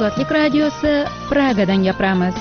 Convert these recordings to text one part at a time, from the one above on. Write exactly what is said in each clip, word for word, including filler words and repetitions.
Ozodlik radiosi Pragadan gapiramiz.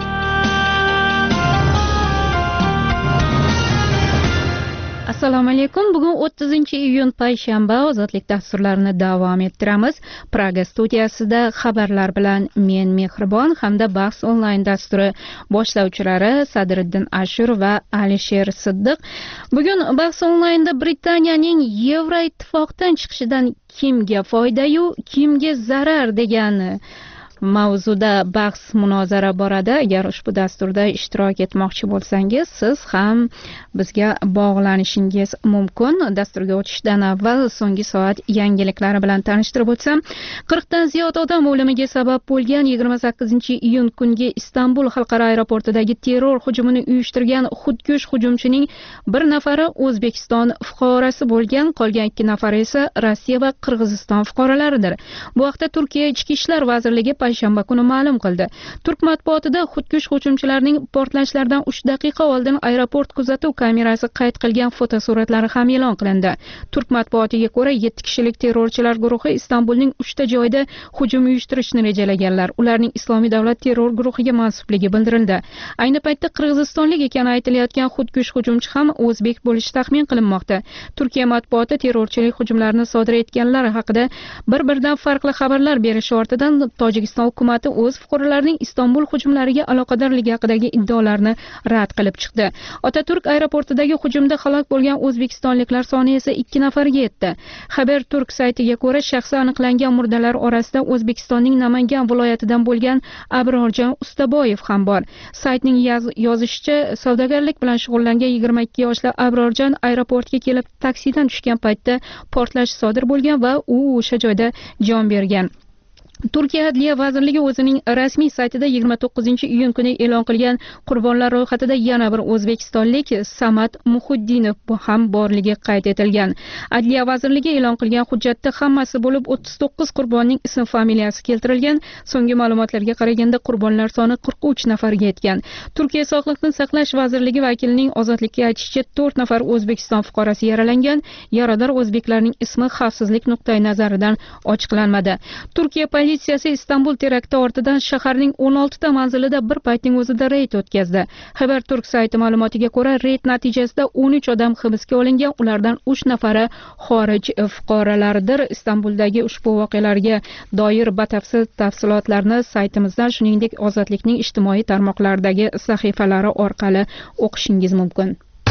Assalomu alaykum. Bugun o'ttizinchi iyun payshanba. Ozodlik dasturlarini davom ettiramiz. Praga studiyasida xabarlar bilan men Mehribon hamda bahs onlayn dasturi boshlovchilari Sadriddin Ashur va Alisher Siddiq. Bugun bahs onlaynda Britaniyaning Yevroittifoqdan chiqishidan kimga foyda-yu, kimga zarar degan mavzuda bahs munozara boradi. Agar ushbu dasturda ishtirok etmoqchi bo'lsangiz, siz ham bizga bog'lanishingiz mumkin. Dasturga o'tishdan avval so'nggi soat yangiliklari bilan tanishtirib o'tsam, qirqdan ziyod odam o'limiga sabab bo'lgan yigirma sakkizinchi iyun kungi Istanbul xalqaro aeroportidagi terror hujumini uyushtirgan xudkush hujumchining bir nafari O'zbekiston fuqarosi bo'lgan, qolgan ikki nafari esa Rossiya va Qirg'iziston fuqarolaridir. Bu haqda Turkiya Ichki ishlar vazirligi payshanba kuni ma'lum qildi. Turk matbuotida xudkush hujumchilarning portlashlardan uch daqiqa oldin aeroport kuzatuv kamerasi qayd qilgan fotosuratlari ham e'lon qilindi. Turk matbuotiga ko'ra, yetti kishilik terrorchilar guruhi Istanbulning uchta joyida hujum uyushtirishni rejalaganlar. Ularning Islomiy davlat terror guruhiga mansubligi bildirildi. Ayni paytda qirg'izistonlik ekani aytilayotgan xudkush hujumchi ham o'zbek bo'lishi taxmin qilinmoqda. Turkiya matbuoti terrorchilik hujumlarini sodir etganlar haqida bir-biridan farqli xabarlar berishi ortidan Tojikiston hukumati o'z fuqarolarining Istanbul hujumlariga aloqadorligi haqidagi iddaolarni rad qilib chiqdi. Otaturk aeroportidagi hujumda halok bo'lgan o'zbekistonliklar soni esa ikki nafarga yetdi. Haberturk saytiga ko'ra, shaxsi aniqlangan murdalar orasida O'zbekistonning Namangan viloyatidan bo'lgan Abrorjon Ustaboyev ham bor. Saytning yozishicha, savdogarlik bilan shug'ullangan yigirma ikki yoshli Abrorjon aeroportga kelib taksidan tushgan paytda portlash sodir bo'lgan va u o'sha joyda jon bergan. Turkiya Adliya vazirligi o'zining rasmiy saytida yigirma to'qqizinchi iyun kuni e'lon qilgan qurbonlar ro'yxatida yana bir o'zbekistonlik Samad Muhuddinov ham borligi qayd etilgan. Adliya vazirligi e'lon qilgan hujjatda hammasi bo'lib o'ttiz to'qqiz qurbonning ism familiyasi keltirilgan. So'nggi ma'lumotlarga qaraganda qurbonlar soni qirq uch nafarga yetgan. Turkiya Sog'liqni saqlash vazirligi vakilining ozodlikka aytishicha, to'rt nafar O'zbekiston fuqarosi yaralangan. Yarador o'zbeklarning ismi xavfsizlik nuqtai nazaridan ochiqlanmadi. Turkiya Politsiyasi Istanbul terakti ortidan shaharning o'n oltita manzilida bir paytning o'zida reyd o'tkazdi. Haberturk sayti ma'lumotiga ko'ra, reyd natijasida o'n uch odam hibsga olingan, ulardan uch nafari xorij fuqarolaridir. Istanbuldagi ushbu voqealarga doir batafsil tafsilotlarni saytimizdan, shuningdek Ozodlikning ijtimoiy tarmoqlardagi sahifalari orqali o'qishingiz mumkin.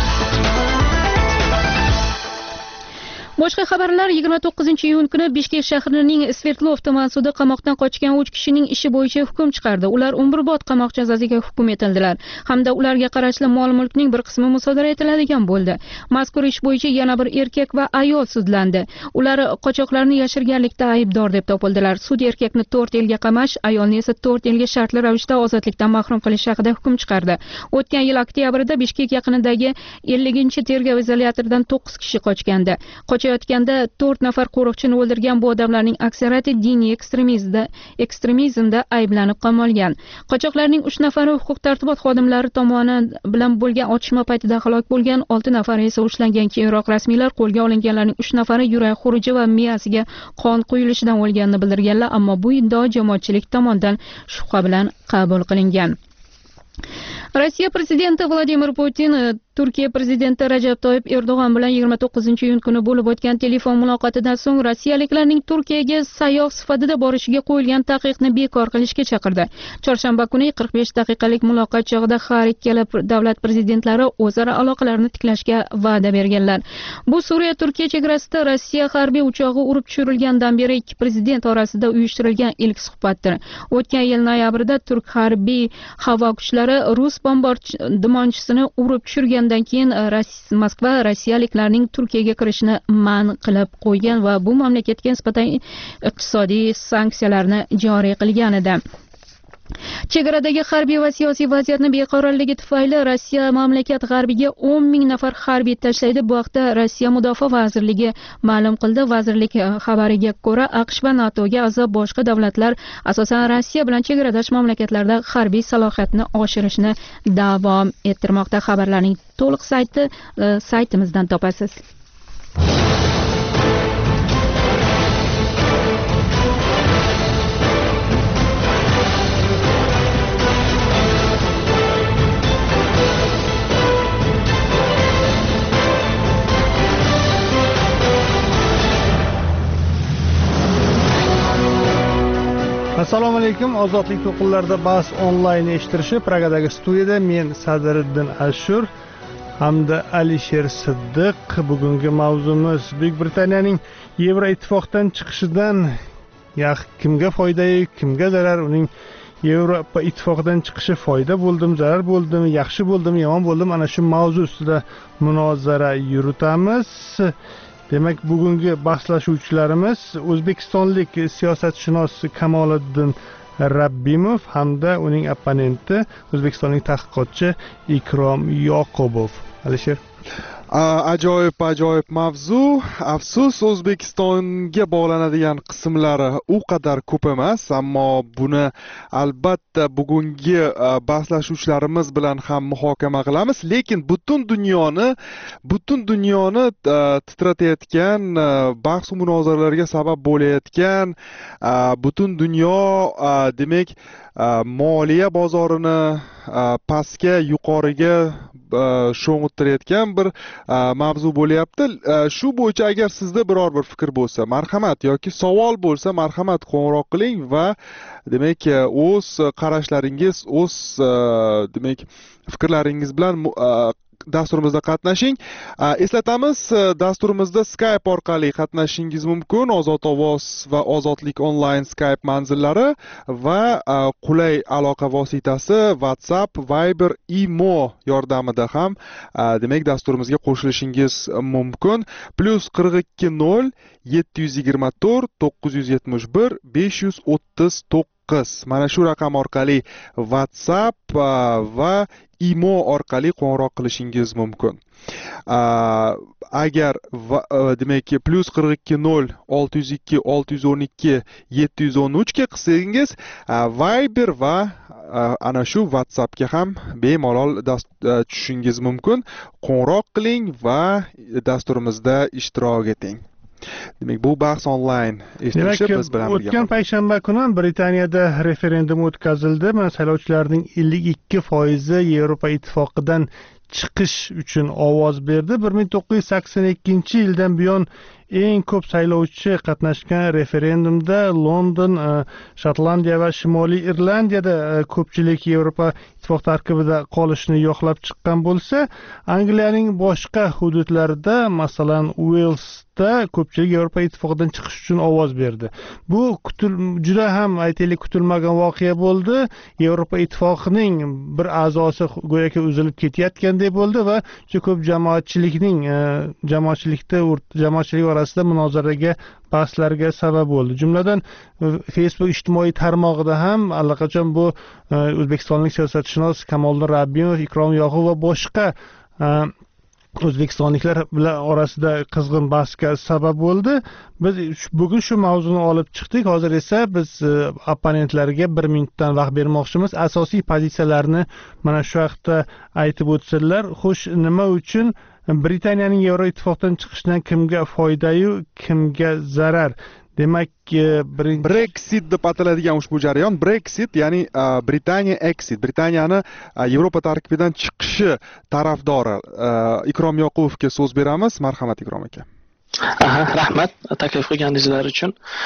Boshqa xabarlar: yigirma to'qqizinchi iyun kuni Bishkek shahrining Sverdlov tuman sudi qamoqdan qochgan uch kishining ishi bo'yicha hukm chiqardi. Ular umrbod qamoq jazosiga hukm etildilar hamda ularga qarashli mol-mulkning bir qismi musodara etiladigan bo'ldi. Mazkur ish bo'yicha yana bir erkak va ayol sudlandi. Ular qochoqlarni yashirganlikda aybdor deb topildilar. Sud erkakni to'rt yilga qamash, ayolni esa to'rt yilga shartli ravishda ozodlikdan mahrum qilish haqida hukm chiqardi. O'tgan yil oktyabrda Bishkek yaqinidagi ellinchi tergov izolyatoridan to'qqiz kishi qochgandi. Qochayotganda to'rt nafar qo'riqchini o'ldirgan bu odamlarning aksariyati diniy ekstremizmda ekstremizmda ayblanib qamalgan. Qochoqlarning uch nafari huquq-tartibot xodimlari tomonidan bilan bo'lgan otishma paytida halok bo'lgan, olti nafari esa ushlangan. Keyinroq rasmiylar qo'lga olinganlarning uch nafari yurak xuruji va miyasiga qon quyilishidan o'lganini bildirganlar, ammo bu iddao jamoatchilik tomonidan shubha bilan qabul qilingan. Rossiya prezidenti Vladimir Putin Turkiya prezidenti Rajab Toyyib Erdo'g'an bilan yigirma to'qqizinchi iyun kuni bo'lib o'tgan telefon muloqotidan so'ng rossiyaliklarning Turkiyaga sayyoh sifatida borishiga qo'yilgan taqiqni bekor qilishga chaqirdi. Chorshanba kuni qirq besh daqiqalik muloqot chog'ida har ikkala davlat prezidentlari o'zaro aloqalarni tiklashga va'da berganlar. Bu Suriya Turkiya chegarasida Rossiya harbiy uchog'i urib tushirilgandan beri ikki prezident orasida uyushtirilgan ilk suhbatdir. O'tgan yil noyabrda Turk harbiy havo kuchlari rus bombardimonchisi urib tushirgan. Undan keyin Moskva rossiyaliklarning Turkiyaga kirishini man qilib qo'ygan va bu mamlakatga nisbatan iqtisodiy sanksiyalarni joriy qilgan edi. Chegaradagi harbiy va siyosiy vaziyatni beqarorligi tufayli Rossiya mamlakat g'arbiga o'n ming nafar harbiy tashlaydi. Bu haqda Rossiya Mudofaa vazirligi ma'lum qildi. Vazirlik xabariga ko'ra, AQSh va NATOga a'zo boshqa davlatlar asosan Rossiya bilan chegaradosh mamlakatlarda harbiy salohiyatni oshirishni davom ettirmoqda. Xabarlarning to'liq sayti saytimizdan topasiz. Assalomu alaykum. Ozodlik to'qinlarida bahs onlayn eshittirishi Pragadagi studiyada men Sadiriddin Ashur hamda Alisher Siddiq. Bugungi mavzumiz Buyuk Britaniyaning Yevroittifoqdan chiqishidan ya kimga foyda, kimga zarar, uning Yevropa ittifoqidan chiqishi foyda bo'ldimi, zarar bo'ldimi, yaxshi bo'ldimi, yomon bo'ldimi, ana shu mavzu ustida munozara yuritamiz. Demak, bugungi bahslashuvchilarimiz O'zbekistonlik siyosatshunos Kamoliddin Rabbimov hamda uning opponenti O'zbekistonlik tadqiqotchi Ikrom Yoqubov. Alisher, ajoyib ajoyib mavzu. Afsus, O'zbekistonga bog'lanadigan qismlari u qadar ko'p emas, ammo buni albatta bugungi bahslashuvchilarimiz bilan ham muhokama qilamiz. Lekin butun dunyoni butun dunyoni titratayotgan, bahs va munozaralarga sabab bo'layotgan, butun dunyo demak moliya bozorini pastga yuqoriga sho'ng'ittirayotgan bir mavzu bo'lyapti. Shu bo'yicha agar sizda biror bir fikr bo'lsa, marhamat, yoki savol bo'lsa, marhamat qo'ng'iroq qiling va demak o'z qarashlaringiz, o'z demak fikrlaringiz bilan dasturimizda qatnashing. Eslatamiz, dasturimizda Skype orqali qatnashishingiz mumkin. Ozod ovoz va ozodlik onlayn Skype manzillari va qulay aloqa vositasi WhatsApp, Viber, Imo yordamida ham demak dasturimizga qo'shilishingiz mumkin. plus qirq ikki nol yetti yuz yigirma to'rt to'qqiz yuz yetmish bir besh yuz o'ttiz to'qqiz. Mana shu raqam orqali WhatsApp va Imo orqali qo'ng'iroq qilishingiz mumkin. Agar demak plus qirq ikki nol olti yuz ikki olti yuz o'n ikki yetti yuz o'n uch ga qilsangiz, Viber va ana shu WhatsAppga ham bemalol tushishingiz mumkin. Qo'ng'iroq qiling va dasturimizda ishtirok eting. Demak, bu bahs onlayn eshitilishi biz bilan birga. O'tgan payshanba kuni Britaniyada referendum o'tkazildi. Mana saylovchilarning ellik ikki foizi Yevropa ittifoqidan chiqish uchun ovoz berdi. bir ming to'qqiz yuz sakson ikkinchi yildan buyon eng ko'p saylovchi qatnashgan referendumda London, Shotlandiya va Shimoliy Irlandiyada ko'pchilik Yevropa ittifoq tarkibida qolishni yoqlab chiqqan bo'lsa, Angliyaning boshqa hududlarida, masalan, Walesda ko'pchilik Yevropa ittifoqidan chiqish uchun ovoz berdi. Bu kutil, juda ham aytaylik kutilmagan voqea bo'ldi. Yevropa ittifoqining bir a'zosi go'yoki uzilib ketayotganday bo'ldi va juda ko'p jamoatchilikning jamoatchilikda jamoatchilik orasida munozaraga, bahslarga sabab bo'ldi. Jumladan Facebook ijtimoiy tarmog'ida ham allaqachon bu o'zbekistonlik siyosatshunos Kamoliddin Rabbimov, Ikrom Yoqubov va boshqa o'zbekistonliklar bilan orasida qizg'in bahsga sabab bo'ldi. Biz bugun shu mavzuni olib chiqdik. Hozir esa biz opponentlarga bir minutdan vaqt bermoqchimiz. Asosiy pozitsiyalarni mana shu vaqtda aytib o'tsinlar. Xo'sh, nima uchun Britaniyaning Yevroittifoqdan chiqishidan kimga foyda-yu, kimga zarar? Demak, Brexit deb ataladigan ushbu jarayon, Brexit ya'ni Britaniya exit, Britaniyani Yevropa tarkibidan chiqishi tarafdori Ikrom Yoqubovga so'z beramiz. Marhamat Ikrom aka. Aha, rahmat taklif qilganingizlar uchun.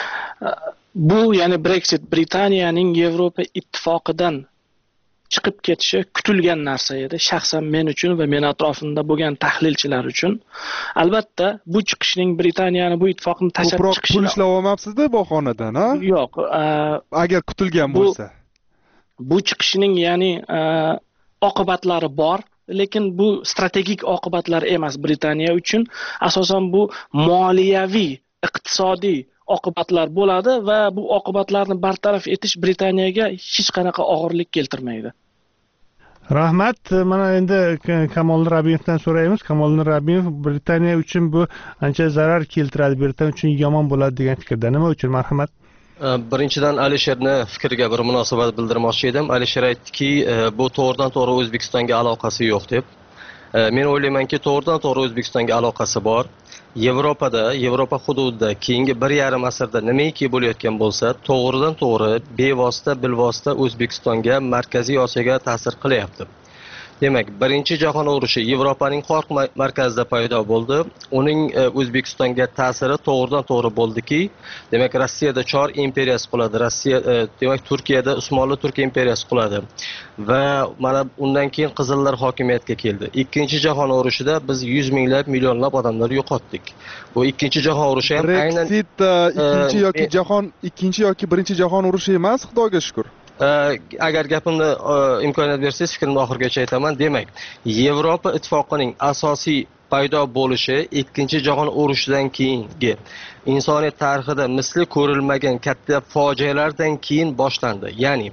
Bu ya'ni Brexit Britaniyaning Yevropa ittifoqidan chiqib ketishi kutilgan narsa edi, shaxsan men uchun va men atrofimda bo'lgan tahlilchilar uchun. Albatta, bu chiqishning Britaniyani bu ittifoqni tashlab chiqishi pul ishlab olmabsiz-da bu xonadan, ha? Yo'q, agar kutilgan bo'lsa. Bu chiqishning ya'ni oqibatlari bor, lekin bu strategik oqibatlar emas Britaniya uchun. Asosan bu moliyaviy, iqtisodiy oqibatlar bo'ladi va bu oqibatlarni bartaraf etish Britaniyaga hech qanaqa og'irlik keltirmaydi. Rahmat. Mana endi Kamoliddin Rabbimovdan so'raymiz. Kamoliddin Rabbimov Britaniya uchun bu ancha zarar keltiradi, Britaniya uchun yomon bo'ladi degan fikrda. Nima uchun? Marhamat. Birinchidan Alisherni fikriga bir munosabat bildirmoqchi edim. Alisher aytdiki, bu to'g'ridan to'g'ri O'zbekistonga aloqasi yo'q deb. Men o'ylaymanki, to'g'ridan to'g'ri O'zbekistonga aloqasi bor. Yevropada, Yevropa hududida keyingi bir yarim asrda nimaiki bo'layotgan bo'lsa, to'g'ridan to'g'ri, bevosita, bilvosita O'zbekistonga, Markaziy Osiyoga ta'sir qilyapti. Demak, birinchi jahon urushi Yevropaning qo'rq markazida paydo bo'ldi. Uning O'zbekistonga ta'siri to'g'ridan to'g'ri bo'ldiki, demak Rossiyada Chor imperiyasi quladi. Rossiya demak Turkiyada Usmonli Turk imperiyasi quladi. Va mana undan keyin qizillar hokimiyatga keldi. Ikkinchi jahon urushida biz yuz minglab, millionlab odamlar yo'qotdik. Bu ikkinchi jahon urushi ham aynan Brexit ikkinchi yoki jahon ikkinchi yoki birinchi jahon urushi emas, Xudoga shukr. Agar gapimni imkoniyat bersangiz, fikrimni oxirigacha aytaman. Demak, Yevropa ittifoqining asosiy paydo bo'lishi ikkinchi jahon urushidan keyingi insoniyat tarixida misli ko'rilmagan katta fojialardan keyin boshlandi. Ya'ni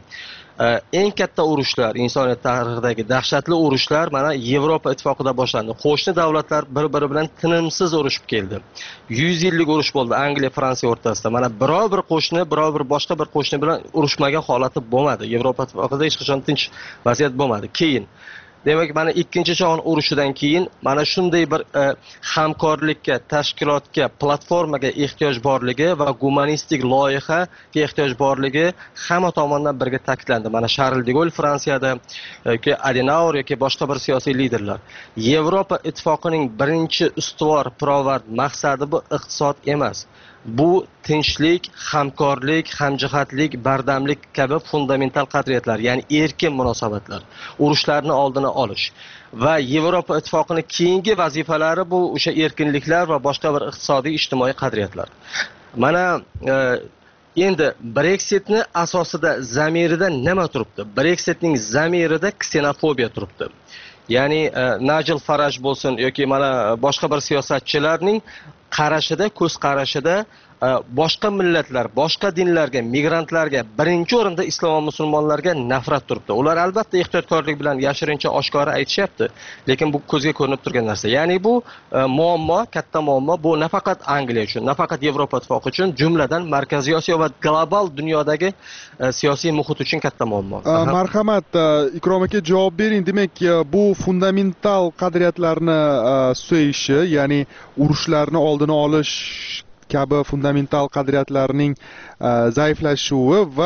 eng katta urushlar, insoniyat tarixidagi dahshatli urushlar mana Yevropa ittifoqida boshlandi. Qo'shni davlatlar bir-biri bilan tinimsiz urushib keldi. yuz yillik urush bo'ldi Angliya, Fransiya o'rtasida. Mana biror bir qo'shni, biror bir boshqa bir qo'shni bilan urushmagan holati bo'lmadi. Yevropa ittifoqida hech qachon tinch vaziyat bo'lmadi. Keyin demak, mana ikkinchi jahon urushidan keyin mana shunday bir e, hamkorlikka, tashkilotga, platformaga ehtiyoj borligi va gumanistik loyihaga ehtiyoj borligi hamma tomonidan birga ta'kidlandi. Mana Charl de Gaulle Fransiyada yoki Adenauer yoki boshqa bir siyosiy liderlar. Yevropa ittifoqining birinchi ustuvor pirovard maqsadi bu iqtisod emas. Bu tinchlik, hamkorlik, hamjihatlik, bardamlik kabi fundamental qadriyatlar, ya'ni erkin munosabatlar, urushlarni oldini olish va Yevropa ittifoqining keyingi vazifalari bu o'sha erkinliklar va boshqa bir iqtisodiy, ijtimoiy qadriyatlar. Mana e, endi Brexitni asosida, zamirida nima turibdi? Brexitning zamirida ksenofobiya turibdi. Ya'ni e, Nigel Farage bo'lsin yoki mana boshqa bir siyosatchilarning qarashida, ko'z qarashida boshqa millatlar, boshqa dinlarga, migrantlarga, birinchi o'rinda islom va musulmonlarga nafrat turibdi. Ular albatta ehtiyotkorlik bilan yashirincha oshkora aytishyapti, lekin bu ko'zga ko'rinib turgan narsa. Ya'ni bu muammo, katta muammo. Bu nafaqat Angliya uchun, nafaqat Yevropa ittifoqi uchun, jumladan Markaziy Osiyo va global dunyodagi siyosiy muhit uchun katta muammo. Marhamat, Ikrom aka javob bering. Demak, bu fundamental qadriyatlarni suyayishi, ya'ni urushlarni oldini olish kabi fundamental qadriyatlarning zaiflashuvi va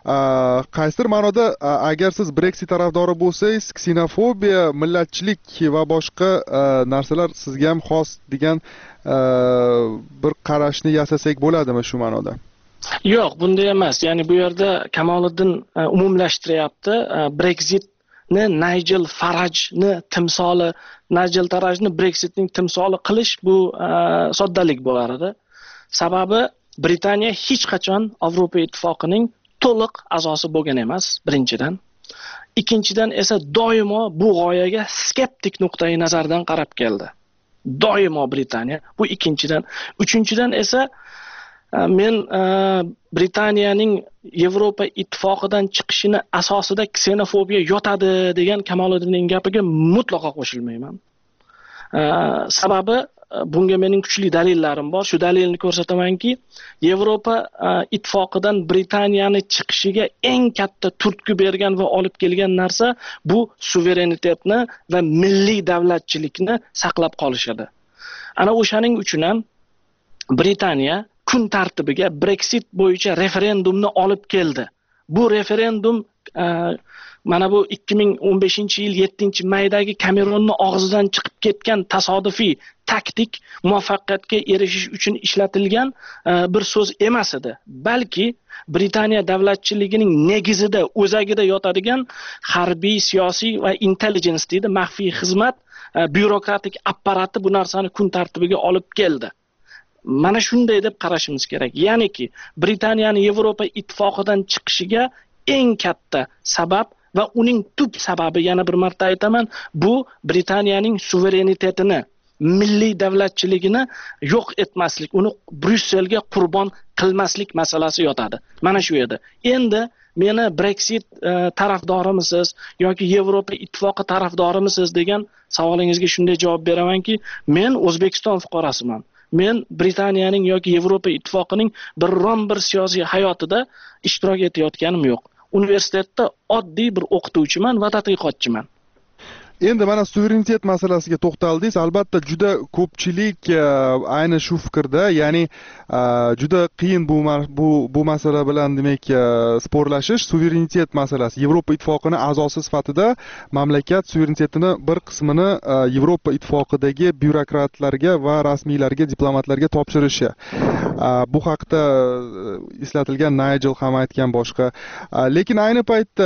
qaysidir ma'noda agar siz Brexit tarafdori bo'lsangiz, ksenofobiya, millatchilik va boshqa narsalar sizga ham xos degan bir qarashni yasasak bo'ladimi shu ma'noda? Yo'q, bunday emas. Ya'ni bu yerda Kamoliddin umumlashtiryapti. Brexit Nigel Farage'ni timsoli, Nigel Farage'ni Brexitning timsoli qilish bu soddalik bo'lar edi. Sababi Britaniya hech qachon Yevropa ittifoqining to'liq a'zosi bo'lgan emas, birinchidan. Ikkinchidan esa doimo bu g'oyaga skeptik nuqtai nazardan qarab keldi. Doimo Britaniya. Bu ikkinchidan. Uchinchidan esa men Britaniyaning Yevropa ittifoqidan chiqishini asosida ksenofobiya yotadi degan Kamoliddinning gapiga mutlaqo qo'shilmayman. Sababi bunga mening kuchli dalillarim bor. Shu dalilni ko'rsatamanki, Yevropa ittifoqidan Britaniyani chiqishiga eng katta turtki bergan va olib kelgan narsa bu suverenitetni va milliy davlatchilikni saqlab qolish edi. Ana o'shaning uchun ham Britaniya kun tartibiga Brexit bo'yicha referendumni olib keldi. Bu referendum mana bu ikki ming o'n beshinchi yil yettinchi maydagi Kamerunning og'zidan chiqib ketgan tasodifiy taktik muvaffaqiyatga erishish uchun ishlatilgan bir so'z emas edi. Balki Britaniya davlatchiligining negizida, o'zagida yotadigan harbiy, siyosiy va intelligence deydi, maxfiy xizmat, byurokratik apparati bu narsani kun tartibiga olib keldi. Mana shunday deb qarashimiz kerak. Ya'niki Britaniyani Yevropa ittifoqidan chiqishiga eng katta sabab va uning tub sababi, yana bir marta aytaman, bu Britaniyaning suverenitetini, milliy davlatchiligini yo'q etmaslik, uni Bryusselga qurbon qilmaslik masalasi yotadi. Mana shu edi. Endi meni Brexit tarafdorimisiz yoki Yevropa ittifoqi tarafdorimisiz degan savolingizga shunday javob beramanki, men O'zbekiston fuqarosiman. Men Britaniyaning yoki Yevropa ittifoqining biron bir siyosiy hayotida ishtirok etayotganim yo'q. Universitetda oddiy bir o'qituvchiman va tadqiqotchiman. Endi mana suverenitet masalasiga to'xtaldingiz. Albatta juda ko'pchilik ayni shu fikrda, ya'ni juda qiyin bu bu bu masala bilan demak sporlashish. Suverenitet masalasi. Yevropa ittifoqining a'zosi sifatida mamlakat suverenitetini bir qismini Yevropa ittifoqidagi byurokratlarga va rasmiylarga, diplomatlarga topshirishi. Bu haqda eslatilgan Nigel ham aytgan boshqa. Lekin ayni paytda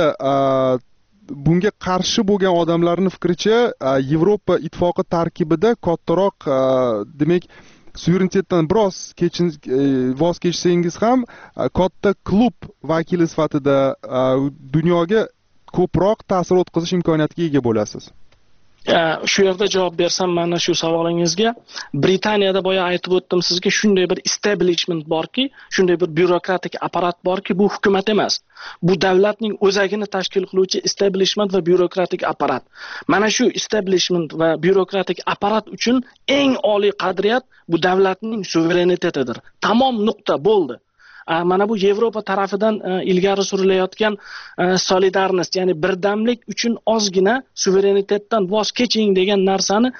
bunga qarshi bo'lgan odamlarning fikricha, Yevropa ittifoqi tarkibida kattaroq demak suverenitetdan biroz kechin voz kechsangiz ham katta klub vakili sifatida dunyoga ko'proq ta'sir o'tkazish imkoniyatiga ega bo'lasiz. Shu yerda javob bersam mana shu savolingizga, Britaniyada boya aytib o'tdim sizga, shunday bir establishment borki, shunday bir byurokratik apparat borki, bu hukumat emas. Bu davlatning o'zagini tashkil qiluvchi establishment va byurokratik apparat. Mana shu establishment va byurokratik apparat uchun eng oliy qadriyat bu davlatning suverenitetidir. Tamom, nuqta, bo'ldi. Mana bu Yevropa tarafidan ilgari surilayotgan solidarnost, ya'ni birdamlik uchun ozgina suverenitetdan voz keching degan narsani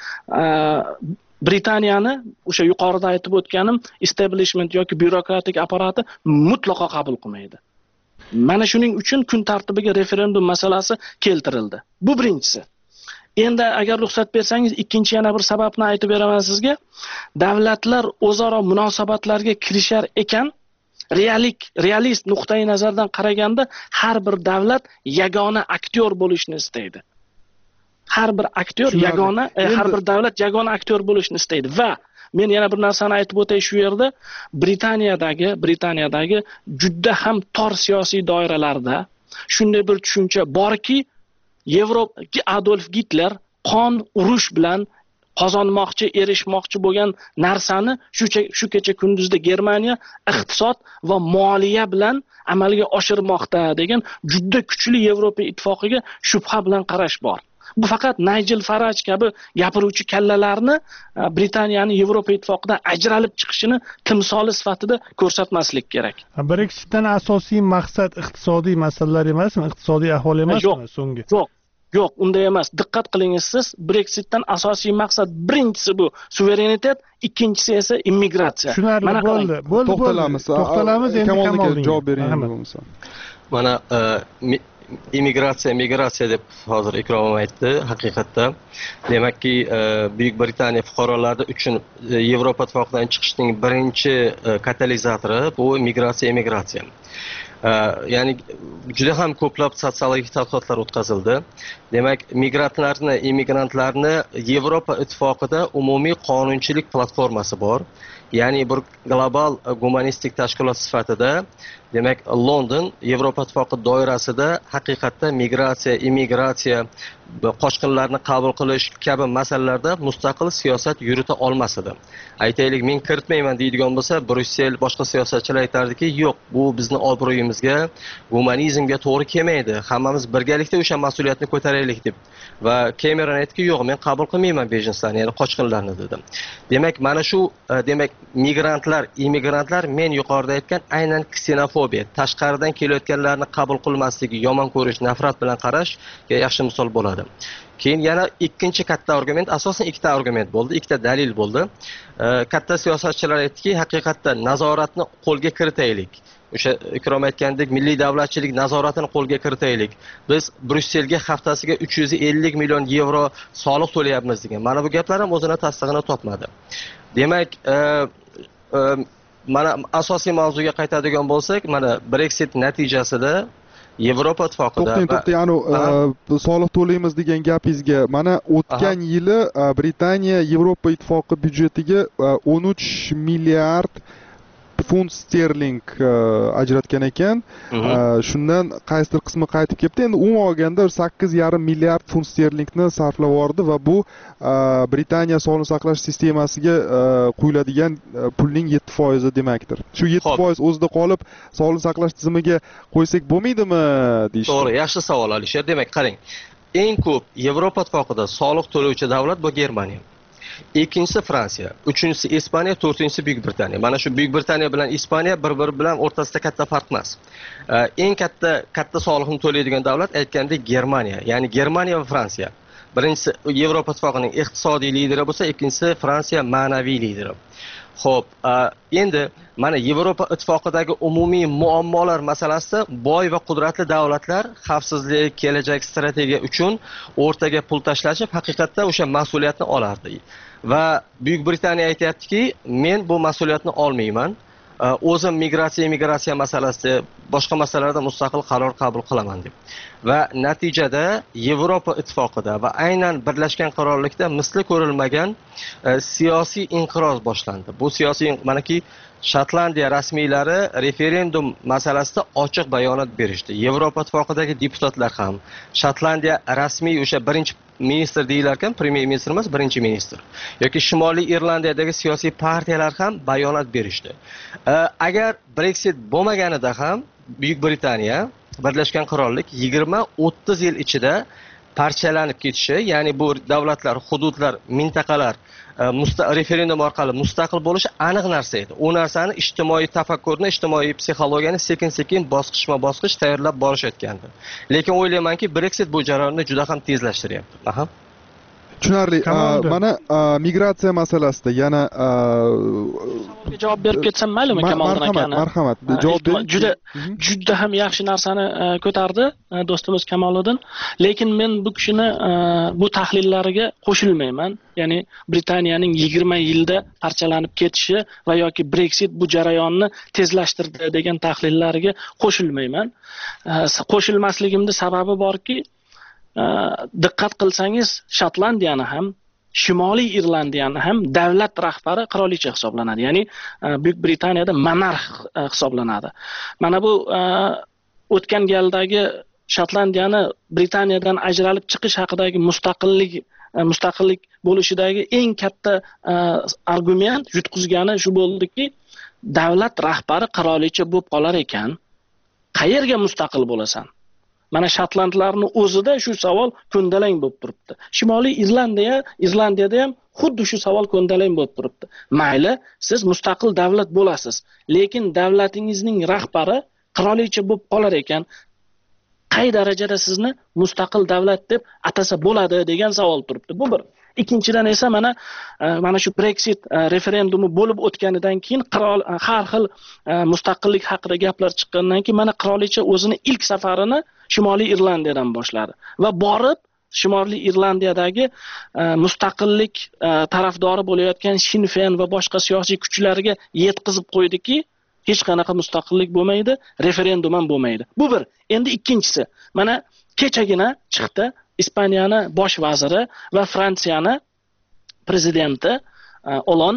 Britaniyani o'sha yuqorida aytib o'tganim establishment yoki byurokratik apparati mutlaqo qabul qilmaydi. Mana shuning uchun kun tartibiga referendum masalasi keltirildi. Bu birinchisi. Endi agar ruxsat bersangiz, ikkinchi yana bir sababni aytib beraman sizga. Davlatlar o'zaro munosabatlarga kirishar ekan, realik, realist nuqtai nazardan qaraganda har bir davlat yagona aktyor bo'lishni istaydi. Har bir aktyor yagona, e, har bir davlat yagona aktyor bo'lishni istaydi va men yana bir narsani aytib o'tay shu yerda, Britaniyadagi, Britaniyadagi juda ham tor siyosiy doiralarda shunday bir tushuncha borki, Yevropa Adolf Hitler qon urush bilan qozonmoqchi, erishmoqchi bo'lgan narsani shu shu kecha kunduzda Germaniya iqtisod va moliya bilan amalga oshirmoqda degan juda kuchli Yevropa ittifoqiga shubha bilan qarash bor. Bu faqat Nigel Farage kabi gapiruvchi kallalarni Britaniyaning Yevropa ittifoqidan ajralib chiqishini timsoli sifatida ko'rsatmaslik kerak. Brexitdan asosiy maqsad iqtisodiy masalalar emasmi? Iqtisodiy ahvol emasmi so'nggi? Yo'q. Yo'q, unday emas. Diqqat qilingiz siz, Brexitdan asosiy maqsad birinchisi bu suverenitet, ikkinchisi esa immigratsiya. Mana bo'ldi. Bo'ldi, to'xtalamiz. To'xtalamiz, endi Kamolga javob bering bo'lmasa. Mana immigratsiya, migratsiya deb hozir Ikrom aytdi. Haqiqatda, demakki, Buyuk Britaniya fuqarolari uchun Yevropa ittifoqidan chiqishning birinchi katalizatori bu migratsiya, immigratsiya. Ya'ni juda ham ko'plab sotsiologik tadqiqotlar o'tkazildi. Demak, migrantlarni, immigrantlarni Yevropa ittifoqida umumiy qonunchilik platformasi bor. Ya'ni bir global gumanistik tashkilot sifatida, demak, London Yevropa ittifoqi doirasida haqiqatda migratsiya, immigratsiya, qochqinlarni qabul qilish kabi masalalarda mustaqil siyosat yurita olmas edi. Aytaylik, men kiritmayman deydigan bo'lsa, Bryussel boshqa siyosatchilar aytardiki, yo'q, bu bizni obro'yimizga, gumanizmga to'g'ri kelmaydi. Hammamiz birgalikda o'sha mas'uliyatni ko'taraylik deb. Va Cameron aytdiki, yo'q, men qabul qilmayman bejenslarni, ya'ni qochqinlarni dedi. Demak, mana shu demak migrantlar, immigrantlar men yuqorida aytgan aynan ksenofobiya, tashqaridan kelayotganlarni qabul qilmaslik, yomon ko'rish, nafrat bilan qarashga yaxshi misol bo'ladi. Keyin yana ikkinchi katta argument, asosan ikkita argument bo'ldi, ikkita dalil bo'ldi. Katta siyosatchilar aytdiki, haqiqatda nazoratni qo'lga kiritaylik. O'sha Ikrom aytgandek, milliy davlatchilik nazoratini qo'lga kiritaylik. Biz Bryusselga haftasiga uch yuz ellik million yevro soliq to'layapmiz degan. Mana bu gaplar ham o'zini tasdig'ini topmadi. Demak, e, e, mana asosiy mavzuga qaytadigan bo'lsak, mana Brexit natijasida Yevropa ittifoqida to'xtang, to'xtang, anu soliq to'laymiz degan gapingizga, mana o'tgan yili Britaniya Yevropa ittifoqi byudjetiga o'n uch milliard funt sterling ajratgan ekan. Shundan qaysidir qismi qaytib keldi. Endi umuman olganda sakkiz yarim milliard funt sterlingni sarflab yubordi va bu Britaniya sog'liqni saqlash sistemasiga quyiladigan pulning yetti foizi demakdir. Shu yetti foiz o'zida qolib, sog'liqni saqlash tizimiga qo'ysak bo'lmaydimi deysiz. To'g'ri, yaxshi savol Alisher. Demak, qarang. Eng ko'p Yevropa ittifoqida soliq to'lovchi davlat bu Germaniya. Ikkinchisi Fransiya, uchinchisi Ispaniya, to'rtinchisi Buyuk Britaniya. Mana shu Buyuk Britaniya bilan Ispaniya bir-biri bilan o'rtasida katta farq emas. Eng katta katta soliqni to'laydigan davlat aytgandek Germaniya, ya'ni Germaniya va Fransiya. birinchisi Yevropa Ittifoqining iqtisodiy lideri bo'lsa, ikkinchisi Fransiya ma'naviy lideri. Xo'p, endi mana Yevropa Ittifoqidagi umumiy muammolar masalasida boy va qudratli davlatlar xavfsizlik, kelajak strategiya uchun o'rtaga pul tashlashib, haqiqatda o'sha mas'uliyatni olardi. Va Buyuk Britaniya aytayaptiki, men bu mas'uliyatni olmayman. O'zim migratsiya migratsiya masalasida boshqa masalalarda mustaqil qaror qabul qilaman deb. Va natijada Yevropa Ittifoqida va aynan Birlashgan Qirollikda misli ko'rilmagan e, siyosiy inqiroz boshlandi. Bu siyosiy manaki Shotlandiya rasmiylari referendum masalasida ochiq bayonot berishdi. Yevropa Ittifoqidagi deputatlar ham Shotlandiya rasmiy o'sha birinchi ministr deyilarkan, premier ministr emas, birinchi ministr. Yoki Shimoliy Irlandiyadagi siyosiy partiyalar ham bayonot berishdi. E, agar Brexit bo'lmaganida ham Buyuk Britaniya, Birlashgan Qirollik yigirma o'ttiz yil ichida parchalanib ketishi, ya'ni bu davlatlar, hududlar, mintaqalar referendum orqali mustaqil bo'lishi aniq narsa edi. U narsani ijtimoiy tafakkurni, ijtimoiy psixologiyani sekin-sekin bosqichma-bosqich tayyorlab borishayotgandi. Lekin o'ylaymanki, Brexit bu jarayonni juda ham tezlashtiryapti. Aha. Tushunarli. Mana migratsiya masalasida yana javob berib ketsam maylimi Kamoliddin akani? Marhamat, javob bering. Juda juda ham yaxshi narsani ko'tardi do'stimiz Kamoliddin, lekin men bu kishini bu tahlillariga qo'shilmayman. Ya'ni Britaniyaning yigirma yilda parchalanib ketishi va yoki Brexit bu jarayonni tezlashtirdi degan tahlillariga qo'shilmayman. Qo'shilmasligimning sababi borki, diqqat qilsangiz, Shotlandiyani ham, Shimoliy Irlandiyani ham davlat rahbari qirolicha hisoblanadi. Ya'ni Buyuk Britaniyada monarx hisoblanadi. Mana bu o'tgan galdagi Shotlandiyani Britaniyadan ajralib chiqish haqidagi mustaqillik mustaqillik bo'lishidagi eng katta argument yutqizgani shu bo'ldiki, davlat rahbari qirolicha bo'lib qolar ekan, qayerga mustaqil bo'lasan? Mana Shotlandlarning o'zida shu savol ko'ndalang bo'lib turibdi. Shimoliy Irlandiya, Irlandiyada ham xuddi shu savol ko'ndalang bo'lib turibdi. Mayli, siz mustaqil davlat bo'lasiz, lekin davlatingizning rahbari qirolicha bo'lib qolar ekan, qay darajada sizni mustaqil davlat deb atasa bo'ladi degan savol turibdi. Bu bir. Ikkinchidan esa mana mana shu Brexit referendumi bo'lib o'tganidan keyin qirol har xil mustaqillik haqida gaplar chiqqandan keyin mana qirolicha o'zini ilk safarini Shimoliy Irlandiyadan boshladi va borib Shimoliy Irlandiyadagi mustaqillik tarafdori bo'layotgan Sinn Féin va boshqa siyosiy kuchlarga yetkazib qo'ydiki, hech qanaqa mustaqillik bo'lmaydi, referendum ham bo'lmaydi. Bu bir. Endi ikkinchisi, mana kechagina chiqdi Ispaniyani bosh vaziri va Fransiyani prezidenti Olan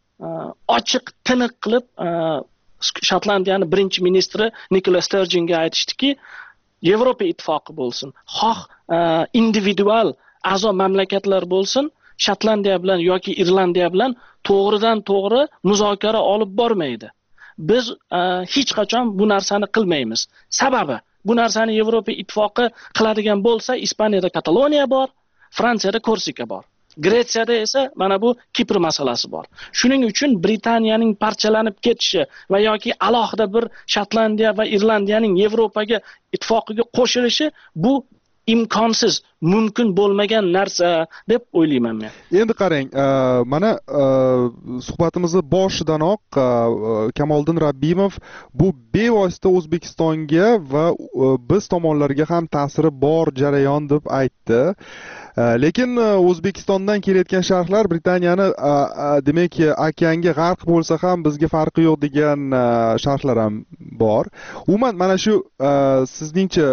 ochiq tiniq qilib Shotlandiyani birinchi ministri Nicola Sturgeonga aytishdiki, Yevropa ittifoqi bo'lsin, xoh individual a'zo mamlakatlar bo'lsin, Shotlandiya bilan yoki Irlandiya bilan to'g'ridan to'g'ri muzokara olib bormaydi. Biz hech qachon bu narsani qilmaymiz. Sababi, bu narsani Yevropa ittifoqi qiladigan bo'lsa, Ispaniyada Kataloniya bor, Fransiyada Korsika bor. Gretsiyada esa mana bu Kipr masalasi bor. Shuning uchun Britaniyaning parchalanib ketishi va yoki alohida bir Shotlandiya va Irlandiyaning Yevropaga ittifoqiga qo'shilishi bu imkonsiz, mumkin bo'lmagan narsa deb o'ylayman men. Endi qarang, mana suhbatimizni boshidanoq Kamoliddin Rabbimov bu bevosita O'zbekistonga va biz tomonlarga ham ta'siri bor jarayon deb aytdi. Lekin O'zbekistondan kelayotgan sharhlar Britaniyani demak okeanga g'arq bo'lsa ham bizga farqi yo'q degan sharhlar ham bor. Umuman mana shu sizningcha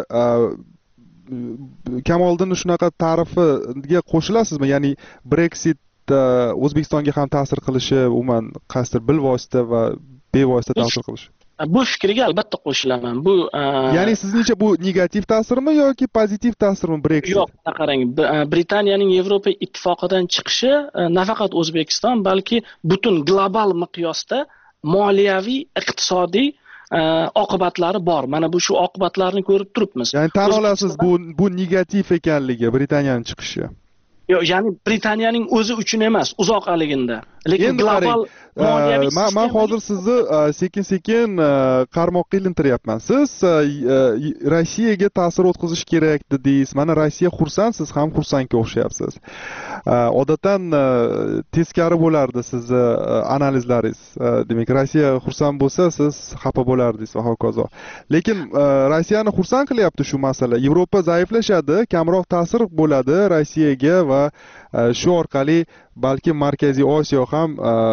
Kamoliddin shunaqa ta'rifiga qo'shilasizmi? Ya'ni Brexit O'zbekistonga ham ta'sir qilishi, umuman qasdir bilvosita va bevosita ta'sir qilishi. Bu fikriga albatta qo'shilaman. Bu ya'ni sizningcha bu negativ ta'sirmi yoki pozitiv ta'sirmi Brexit? Yo'q, qarang, Britaniyaning Yevropa ittifoqidan chiqishi nafaqat O'zbekiston, balki butun global miqyosda moliyaviy, iqtisodiy oqibatlari bor. Mana bu shu oqibatlarni ko'rib turibmiz. Ya'ni tan olasiz bu bu negativ ekanligi Britaniyaning chiqishi. Yo'q, ya'ni Britaniyaning o'zi uchun emas, uzoq aligida. Lekin global moliyaviy man man hozir sizni sekin sekin qarmoqqa ilintiryapman. Siz Rossiyaga ta'sir o'tkazish kerak dedingiz. Mana Rossiya xursand, siz ham xursandga o'xshayapsiz. Odatdan teskari bo'lardi sizni analizlaringiz. Demak, Rossiya xursand bo'lsa, siz xafa bo'lardingiz va hokazo. Lekin Rossiyani xursand qilyapti shu masala. Yevropa zaiflashadi, kamroq ta'sir bo'ladi Rossiyaga va shu orqali balki Markaziy Osiyo ham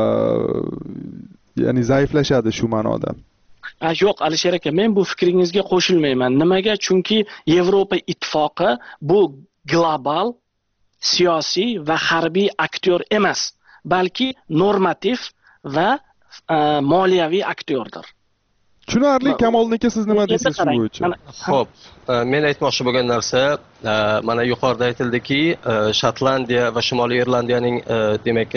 ya'ni zaiflashadi shu ma'noda. Yo'q, Alisher aka, men bu fikringizga qo'shilmayman. Nimaga? Chunki Yevropa ittifoqi bu global siyosiy va harbiy aktyor emas, balki normativ va moliyaviy aktyordir. Tushunarli. Kamolniki siz nima deysiz shu bo'yicha? Xo'p, men aytmoqchi bo'lgan narsa, mana yuqorida aytildiki, Shotlandiya va Shimoliy Irlandiyaning demak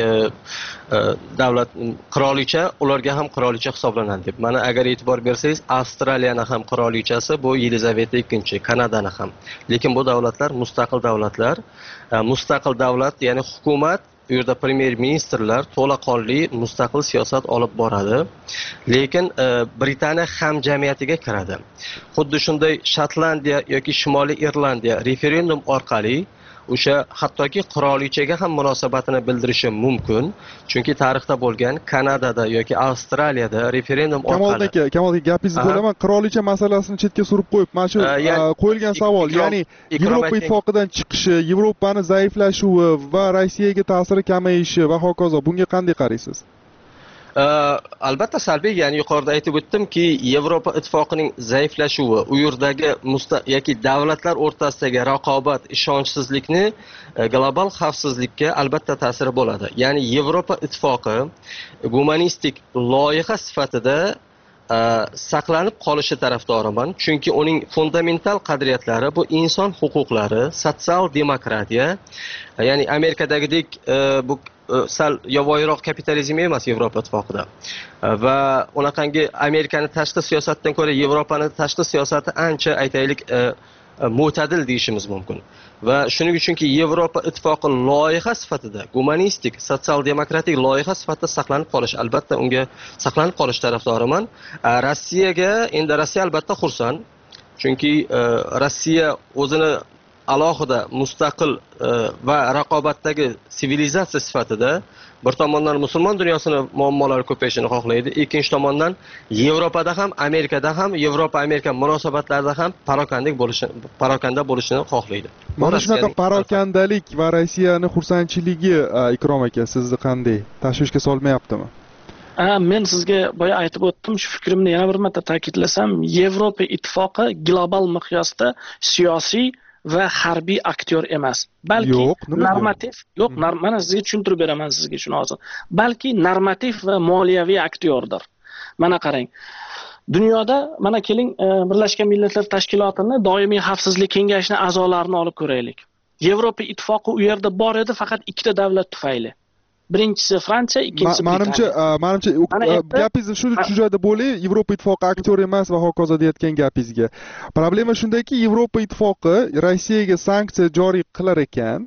davlat qirolicha, ularga ham qirolicha hisoblanadi deb. Mana agar e'tibor bersangiz, Avstraliyani ham qirolichasi bu Yelizaveta ikkinchi, Kanadani ham. Lekin bu davlatlar mustaqil davlatlar. Mustaqil davlat, ya'ni hukumat, u yerda premyer ministerlar to'laqonli mustaqil siyosat olib boradi. Lekin Britaniya hamjamiyatiga kiradi. Xuddi shunday Shotlandiya yoki Shimoliy Irlandiya referendum orqali o'sha hattoki qirolichaga ham munosabatini bildirishi mumkin. Chunki tarixda bo'lgan Kanadada yoki Avstraliyada referendum orqali. Kamol aka, Kamol aka, gapingizni bo'laman. Qirolicha masalasini chetga surib qo'yib, mana shu qo'yilgan savol, ya'ni Yevropa ittifoqidan chiqishi, Yevropani zaiflashuvi va Rossiyaga ta'siri kamayishi va hokazo, bunga qanday qaraysiz? Albatta salbiy, ya'ni yuqorida aytib o'tdimki, Yevropa ittifoqining zaiflashuvi, u yerdagi yoki davlatlar o'rtasidagi raqobat, ishonchsizlikni global xavfsizlikka albatta ta'siri bo'ladi. Ya'ni Yevropa ittifoqi gumanistik loyiha sifatida saqlanib qolishi tarafdoriman, chunki uning fundamental qadriyatlari bu inson huquqlari, sotsial demokratiya, ya'ni Amerikadagidek bu sal yovvoyiroq kapitalizm emas Yevropa ittifoqida. Va unaqangi Amerikani tashqi siyosatdan ko'ra Yevropani tashqi siyosati ancha aytaylik mo'tadil deyishimiz mumkin. Va shuning uchunki Yevropa ittifoqi loyiha sifatida, gumanistik, sotsial demokratik loyiha sifatida saqlanib qolish, albatta unga saqlanib qolish tarafdoriman. Rossiyaga, endi Rossiya albatta xursand. Chunki Rossiya o'zini alohida mustaqil va raqobatdagi sivilizatsiya sifatida bir tomondan musulmon dunyosini muammolari ko'payishini xohlaydi, ikkinchi tomondan Yevropada ham, Amerikada ham, Yevropa-Amerika munosabatlarida ham parokandalik bo'lishini, parokanda bo'lishini xohlaydi. Mana shunaqa parokandalik va Rossiyani xursandchiligi, Ikrom aka, sizni qanday tashvishga solmayaptimi? Men sizga boya aytib o'tdim, shu fikrimni yana bir marta ta'kidlasam, Yevropa ittifoqi global miqyosda siyosiy va harbiy aktyor emas, balki normativ, yo'q, mana sizga tushuntirib beraman sizga shuni hozir. Balki normativ va moliyaviy aktyordir. Mana qarang. Dunyoda mana keling, Birlashgan Millatlar Tashkilotini doimiy xavfsizlik kengashining a'zolarini olib ko'raylik. Yevropa ittifoqi u yerda bor edi faqat ikkita davlat tufayli. Birinchisi Fransiya, ikkinchisi Britaniya. Menimcha, menimcha gapingizni shu joyda bo'ling, Yevropa ittifoqi aktyor emas va hokazo deyotgan gapingizga. Problema shundaki, Yevropa ittifoqi Rossiyaga sanksiya joriy qilar ekan.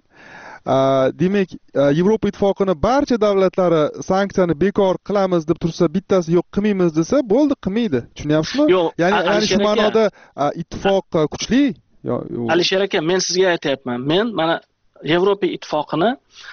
Demak, Yevropa ittifoqining barcha davlatlari sanksiyani bekor qilamiz deb tursa, bittasi yo'q qilmaymiz desa, bo'ldi, qilmaydi. Tushunyapsizmi? Ya'ni ya'ni shu ma'noda ittifoq kuchli. Alisher aka, men sizga aytayapman. Men mana Yevropa ittifoqini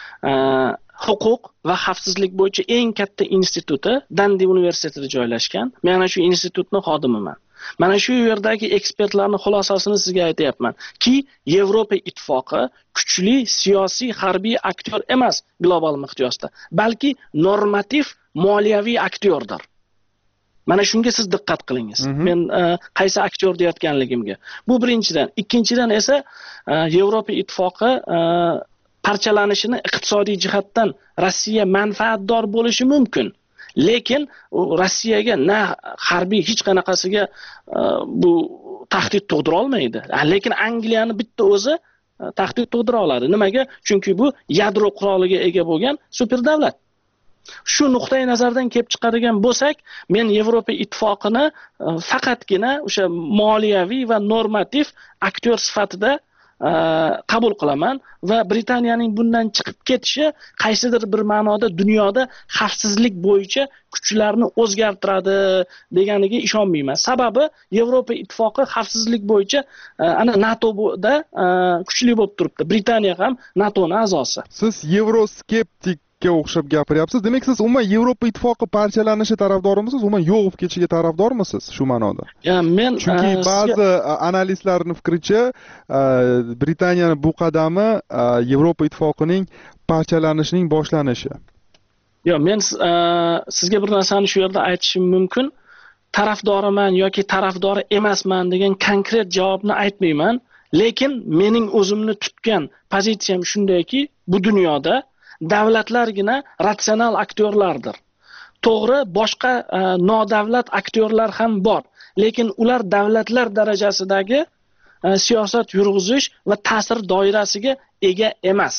huquq va xavfsizlik bo'yicha eng katta instituti Dandi universitetida joylashgan. Men ana shu institutning xodimiman. Mana shu yerdagi ekspertlarning xulosasini sizga aytayapman ki, Yevropa ittifoqi kuchli siyosiy harbiy aktyor emas global miqyosda, balki normativ moliyaviy aktyordir. Mana shunga siz diqqat qilingiz. Mm -hmm. Men uh, qaysi aktyor deyotganligimga. Bu birinchidan. Ikkinchidan esa uh, Yevropa ittifoqi uh, parchalanishini iqtisodiy jihatdan Rossiya manfaatdor bo'lishi mumkin. Lekin Rossiyaga na harbiy hech qanaqasiga uh, bu tahdid tug'dira olmaydi. Lekin Angliyani bitta o'zi uh, tahdid tug'dira oladi. Nimaga? Chunki bu yadro quroliga ega bo'lgan super davlat. Shu nuqtai nazardan kelib chiqadigan bo'lsak, men Yevropa ittifoqini uh, faqatgina o'sha moliyaviy va normativ aktyor sifatida qabul qilaman va Britaniyaning bundan chiqib ketishi qaysidir bir ma'noda dunyoda xavfsizlik bo'yicha kuchlarni o'zgartiradi deganiga ishonmayman. Sababi Yevropa ittifoqi xavfsizlik bo'yicha ana NATOda kuchli bo'lib turibdi. Britaniya ham NATOning a'zosi. Siz yevroskeptik ga o'xshab gapiryapsiz. Demak, siz umuman Yevropa ittifoqi parchalanishi tarafdorimisiz, umuman yo'q bo'lib ketishiga tarafdormisiz shu ma'noda? Ya, men chunki ba'zi analistlarning fikricha, Britaniyaning bu qadami Yevropa ittifoqining parchalanishining boshlanishi. Yo, men sizga bir narsani shu yerda aytishim mumkin. Tarafdoriman yoki tarafdori emasman degan konkret javobni aytmayman, lekin mening o'zimni tutgan pozitsiyam shundayki, bu dunyoda davlatlargina ratsional aktyorlardir. To'g'ri, boshqa e, nodavlat aktyorlar ham bor, lekin ular davlatlar darajasidagi e, siyosat yurg'izish va ta'sir doirasiga ega emas.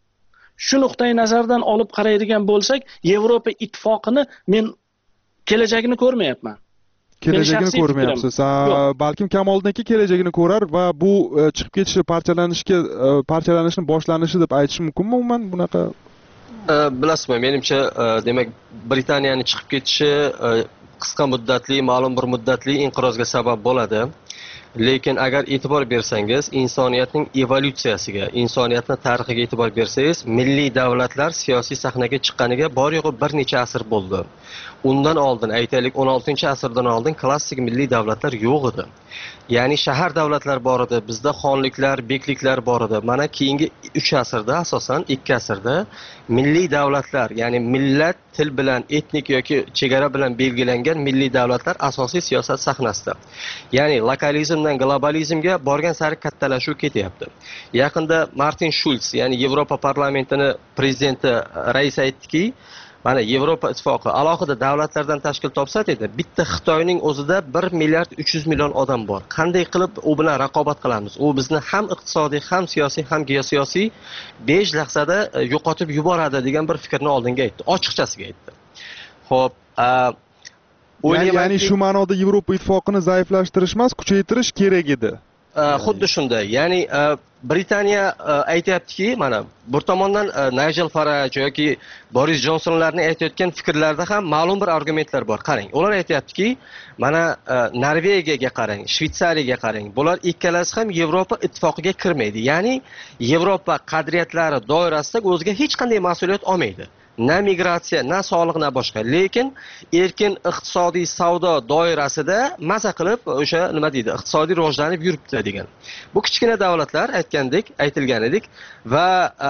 Shu nuqtai nazardan olib qaraydigan bo'lsak, Yevropa ittifoqini men kelajagini ko'rmayapman. Kelajagini ko'rmayapsiz. Balkim Kamoliddinki kelajagini ko'rar va bu e, chiqib ketishi, parchalanishga e, parchalanishni boshlanishi deb aytish mumkinmi umuman bunaqa? Bilasizmi, menimcha demak Britaniyani chiqib ketishi qisqa muddatli, ma'lum bir muddatli inqirozga sabab bo'ladi. Lekin agar e'tibor bersangiz, insoniyatning evolyutsiyasiga, insoniyatning tarixiga e'tibor bersangiz, milliy davlatlar siyosiy sahnaga chiqqaniga bor yo'g'i bir necha asr bo'ldi. Undan oldin, aytaylik o'n oltinchi asrdan oldin klassik milliy davlatlar yo'q edi. Ya'ni shahar davlatlar bor edi, bizda xonliklar, bekliklar bor edi. Mana keyingi uch asrda, asosan ikki asrda milliy davlatlar, ya'ni millat, til bilan, etnik yoki chegara bilan belgilangan milliy davlatlar asosiy siyosat sahnasida. Ya'ni lokalizmdan globalizmga borgan sari kattalashuv ketyapti. Yaqinda Martin Schulz, ya'ni Yevropa parlamentining prezidenti, rais aytdiki, mana Yevropa ittifoqi alohida davlatlardan tashkil topsa dedi, bitta Xitoyning o'zida bir milliard uch yuz million odam bor. Qanday qilib u bilan raqobat qilamiz? U bizni ham iqtisodiy, ham siyosiy, ham geosiyosiy besh lahzada yo'qotib yuboradi degan bir fikrni oldinga aytdi, ochiqchasiga aytdi. Xo'p, o'ylayman, ya'ni shu ma'noda Yevropa ittifoqini zaiflashtirish emas, kuchaytirish kerak edi. Xuddi shunday. Ya'ni Britaniya aytayaptiki, mana bir tomondan Nigel Farage yoki Boris Johnsonlarning aytayotgan fikrlarida ham ma'lum bir argumentlar bor. Qarang, ular aytayaptiki, mana Norvegiyaga qarang, Shvetsariyaga qarang. Bular ikkalasi ham Yevropa ittifoqiga kirmaydi. Ya'ni Yevropa qadriyatlari doirasida o'ziga hech qanday mas'uliyat olmaydi. Na migratsiya, na sog'liq, na boshqa. Lekin erkin iqtisodiy savdo doirasida maza qilib o'sha nima deydi, iqtisodiy rivojlanib yuribdi degan. Bu kichkina davlatlar aytgandek, aytilgan edik va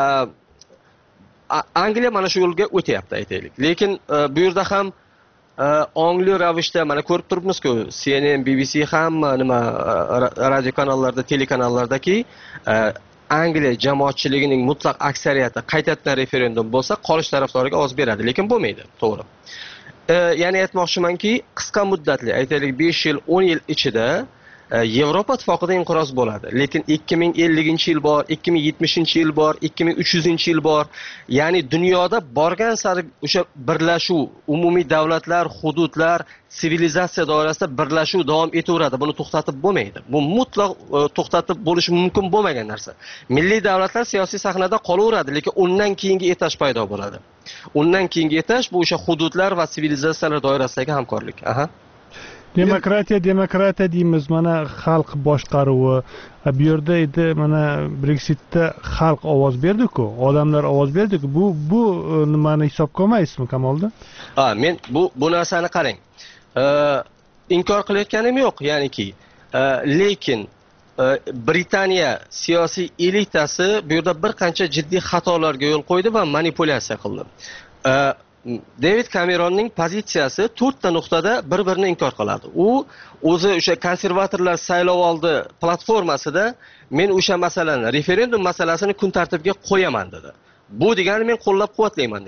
Angliya mana shu yo'lga o'tyapti aytaylik. Lekin bu yerda ham ongli ravishda mana ko'rib turibmiz-ku, C N N, B B C ham nima radio kanallarda, telekanallardaki Angliya jamoatchiligining mutlaq aksariyati qaytadan referendum bo'lsa, qolish tarafdoriga ovoz beradi, lekin bo'lmaydi, to'g'ri. E, ya'ni aytmoqchimanki, qisqa muddatli, aytaylik besh yil, o'n yil ichida Yevropa ittifoqida inqiroz bo'ladi. Lekin ikki ming elliginchi yil bor, ikki ming yetmishinchi yil bor, ikki ming uch yuzinchi yil bor. Ya'ni dunyoda borgan sari o'sha birlashuv, umumiy davlatlar, hududlar, sivilizatsiya doirasida birlashuv davom etaveradi. Buni to'xtatib bo'lmaydi. Bu mutlaq to'xtatib bo'lishi mumkin bo'lmagan narsa. Milliy davlatlar siyosiy sahnada qolaveradi, lekin undan keyingi etaj paydo bo'ladi. Undan keyingi etaj bu o'sha hududlar va sivilizatsiyalar doirasidagi hamkorlik. Aha. Demokratiya, demokratiya deymiz, mana xalq boshqaruvi. Bu yerda edi, mana Brexitda xalq ovoz berdi-ku, odamlar ovoz berdi-ku. Bu bu nimani hisobga olmaysizmi, Kamoliddin? Ha, men bu bu narsani qarang. Inkor qilayotganim yo'q, ya'niki. Lekin Britaniya siyosiy elitasi bu yerda bir qancha jiddiy xatolarga yo'l qo'ydi va manipulyatsiya qildi. David Cameronning pozitsiyasi to'rtta nuqtada bir-birini inkor qiladi. U o'zi o'sha konservatorlar saylovoldi platformasida men o'sha masalani, referendum masalasini kun tartibiga qo'yaman dedi. Bu degani men qo'llab-quvvatlayman degani.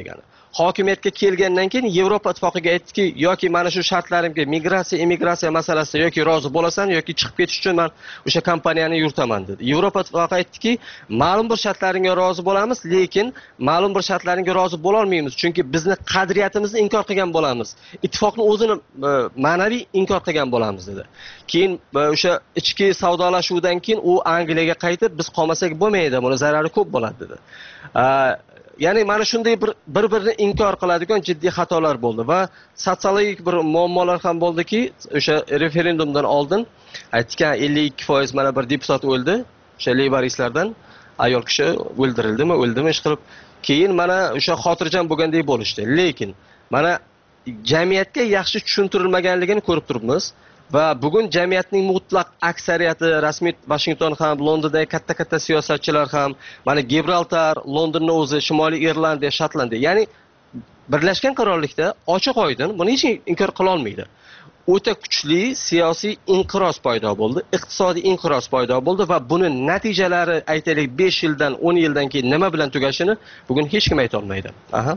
hokimiyatga kelgandan keyin Yevropa ittifoqiga aytdiki, yoki mana shu shartlarimga migratsiya, immigratsiya masalasida yoki rozi bo'lasan yoki chiqib ketish uchun men o'sha kompaniyani yuritaman dedi. Yevropa ittifoqi aytdiki, ma'lum bir shartlaringga rozi bo'lamiz, lekin ma'lum bir shartlaringga rozi bo'la olmaymiz, chunki bizni qadriyatimizni inkor qilgan bo'lamiz. Ittifoqni o'zini ma'naviy inkor qilgan bo'lamiz dedi. Keyin o'sha ichki savdolashuvdan keyin u Angliyaga qaytib, biz qolmasak bo'lmaydi, buni zarari ko'p bo'ladi dedi. Ya'ni mana shunday bir bir-birini inkor qiladigan jiddiy xatolar bo'ldi va sotsiologik bir muammolar ham bo'ldiki, o'sha referendumdan oldin aytgan ellik ikki foiz mana bir deputat o'ldi, o'sha leyboristlardan ayol kishi o'ldirildimi, o'ldimi ish qilib, keyin mana o'sha xotirjam bo'lgandek bo'lishdi. Lekin mana jamiyatga yaxshi tushuntirilmaganligini ko'rib turibmiz. Va bugun jamiyatning mutlaq aksariyati, rasmiy Washington ham, Londondagi katta-katta siyosatchilar ham, mana Gibraltar, Londonning o'zi, Shimoliy Irlandiya, Shotlandiya, ya'ni Birlashgan Qirollikda ochiq-oydin buni hech inkor qila olmaydi. O'ta kuchli siyosiy inqiroz paydo bo'ldi, iqtisodiy inqiroz paydo bo'ldi va buni natijalari aytaylik besh yildan, o'n yildan keyin nima bilan tugashini bugun hech kim ayta olmaydi. Aha.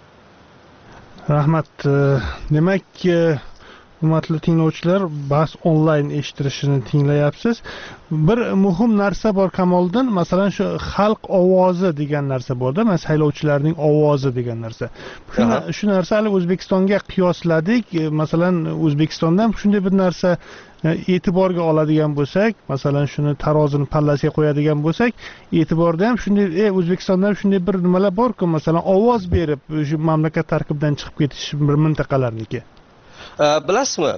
Rahmat. Demak, hurmatli tinglovchilar, bahs onlayn eshittirishini tinglayapsiz. Bir muhim narsa bor Kamoliddin, masalan shu xalq ovozi degan narsa borda, mana saylovchilarning ovozi degan narsa. Shu narsani O'zbekistonga qiyosladik. Masalan, O'zbekistonda ham shunday bir narsa e'tiborga oladigan bo'lsak, masalan shuni tarozini pallasiga qo'yadigan bo'lsak, e'tiborda ham shunday, e O'zbekistonda ham shunday bir nimalar bor-ku, masalan ovoz berib shu mamlakat tarkibidan chiqib ketish bir mintaqalarniki. Bilasizmi,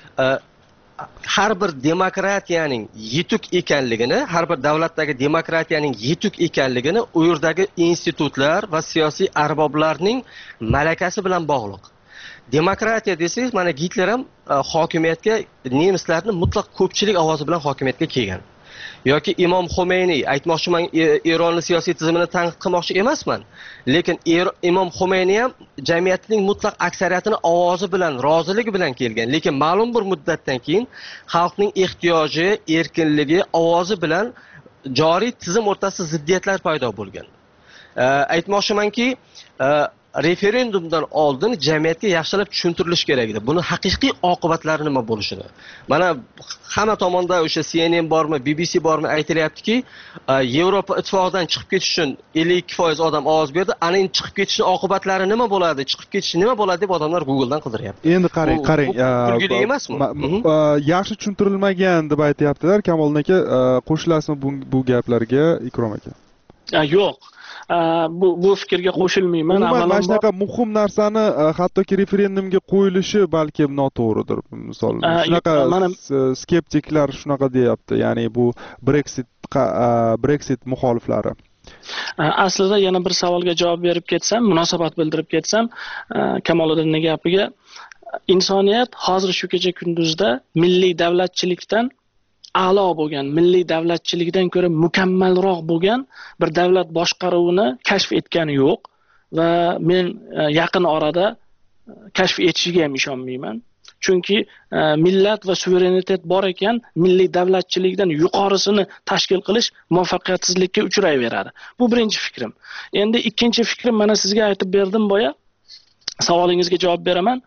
har bir demokratiyaning yetuk ekanligini, har bir davlatdagi demokratiyaning yetuk ekanligini u yerdagi institutlar va siyosiy arboblarning malakasi bilan bog'liq. Demokratiya desangiz, mana Gitler ham hokimiyatga nemislarning mutlaq ko'pchilik ovozi bilan hokimiyatga kelgan. Yoki Imom Xomeyniy, aytmoqchiman, Eronning siyosiy tizimini tanqid qilmoqchi emasman, lekin Imom Xomeyniy ham jamiyatning mutlaq aksariyatini ovozi bilan, roziligi bilan kelgan, lekin ma'lum bir muddatdan keyin xalqning ehtiyoji, erkinligi, ovozi bilan joriy tizim o'rtasida ziddiyatlar paydo bo'lgan. Aytmoqchimanki, referendumdan oldin jamiyatga yaxshilab tushuntirilish kerak edi. Buni haqiqiy oqibatlari nima bo'lishini. Mana hamma tomonda o'sha C N N bormi, B B C bormi aytilyaptiki, Yevropa ittifoqidan chiqib ketish uchun ellik ikki foiz odam ovoz berdi. Ana endi chiqib ketishning oqibatlari nima bo'ladi? Chiqib ketish nima bo'ladi deb odamlar Google dan qidiryapti. Endi qarang, qarang. Kulgili emasmi? Yaxshi tushuntirilmagan deb aytayaptilar. Kamoliddin aka, qo'shilasizmi bu gaplarga, Ikrom aka? Yo'q. bu bu fikrga qo'shilmayman. Mana shunaqa muhim narsani hattoki referendumga qo'yilishi balki noto'g'ridir. Misol shunaqa skeptiklar shunaqa deyapti. Ya'ni bu Brexit Brexit muxoliflari. Aslida yana bir savolga javob berib ketsam, munosabat bildirib ketsam, Kamoliddinning gapiga, insoniyat hozir shu kecha kunduzda milliy davlatchilikdan a'lo bo'lgan, milliy davlatchilikdan ko'ra mukammalroq bo'lgan bir davlat boshqaruvini kashf etgani yo'q va men yaqin orada kashf etishiga ham ishonmayman. Chunki millat va suverenitet bor ekan, milliy davlatchilikdan yuqorisini tashkil qilish muvaffaqiyatsizlikka uchrayveradi. Bu birinchi fikrim. Endi ikkinchi fikrim mana sizga aytib berdim boya. Savolingizga javob beraman.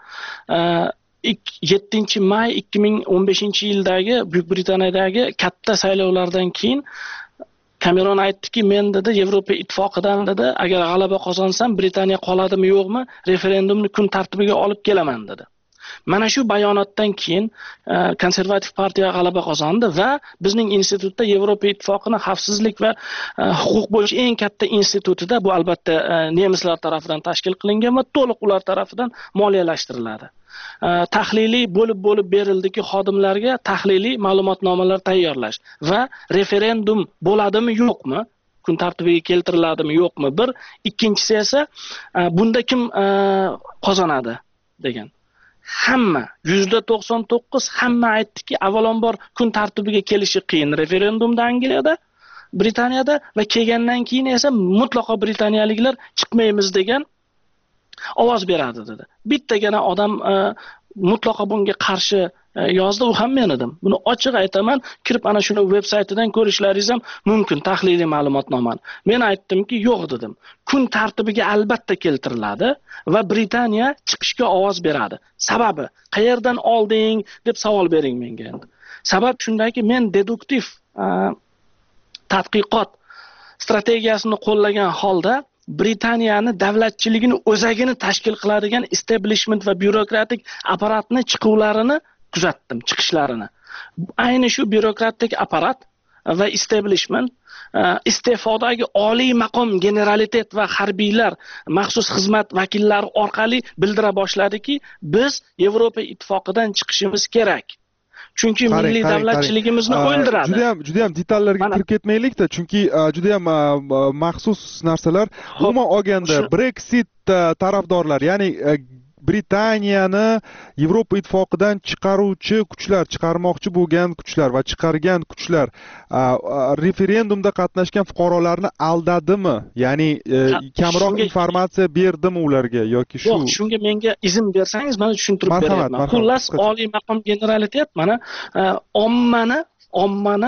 yettinchi may ikki ming o'n beshinchi yildagi Buyuk Britaniyadagi katta saylovlardan keyin Cameron aytdiki, men dedi Yevropa ittifoqidan dedi, agar g'alaba qozonsam Britaniya qoladimi yo'qmi, referendumni kun tartibiga olib kelaman dedi. Mana shu bayonotdan keyin konservativ partiya g'alaba qozondi va bizning institutda Yevropa ittifoqini xavfsizlik va huquq bo'yicha eng katta institutida, bu albatta nemislar tomonidan tashkil qilingan va to'liq ular tomonidan moliyalashtiriladi. Tahliliy bo'lib-bo'lib berildiki, xodimlarga tahliliy ma'lumotnomalar tayyorlash va referendum bo'ladimi yo'qmi, kun tartibiga keltiriladimi yo'qmi, bir, ikkinchisi esa bunda kim qozonadi degan. Hamma yuzda to'qson to'qqiz hamma aytdiki, avvalambor kun tartibiga kelishi qiyin referendumda Angliyada, Britaniyada va kelgandan keyin esa mutlaqo britaniyaliklar chiqmaymiz degan ovoz beradi dedi. Bittagina odam mutlaqo bunga qarshi yozdi, u ham men edim. Buni ochiq aytaman, kirib ana shuni veb saytidan ko'rishlaringiz ham mumkin, tahliliy ma'lumotnomani. Men aytdimki, yo'q dedim. Kun tartibiga albatta keltiriladi va Britaniya chiqishga ovoz beradi. Sababi, qayerdan olding deb savol bering menga endi. Sabab shundaki, men deduktiv tadqiqot strategiyasini qo'llagan holda Britaniyani davlatchiligini o'zagini tashkil qiladigan establishment va byurokratik apparatni chiquvlarini kuzatdim, chiqishlarini. Ayni shu byurokratik apparat va establishment iste'fodagi oliy maqom generalitet va harbiylar, maxsus xizmat vakillari orqali bildira boshladiki, biz Yevropa ittifoqidan chiqishimiz kerak. Chunki milliy davlatchiligimizni o'ldiradi. Juda ham juda ham detallarga kirib ketmaylik-da, chunki juda ham maxsus narsalar. Umuman olganda Brexit tarafdorlar, ya'ni Britaniyani Yevropa ittifoqidan chiqaruvchi kuchlar, chiqarmoqchi bo'lgan kuchlar va chiqargan kuchlar referendumda qatnashgan fuqarolarni aldadimi? Ya'ni kamroq informatsiya berdimi ularga yoki shu? Yo'q, shunga menga izn bersangiz, men tushuntirib beraman. Xullas, oliy maqom generalitet mana ommani, ommani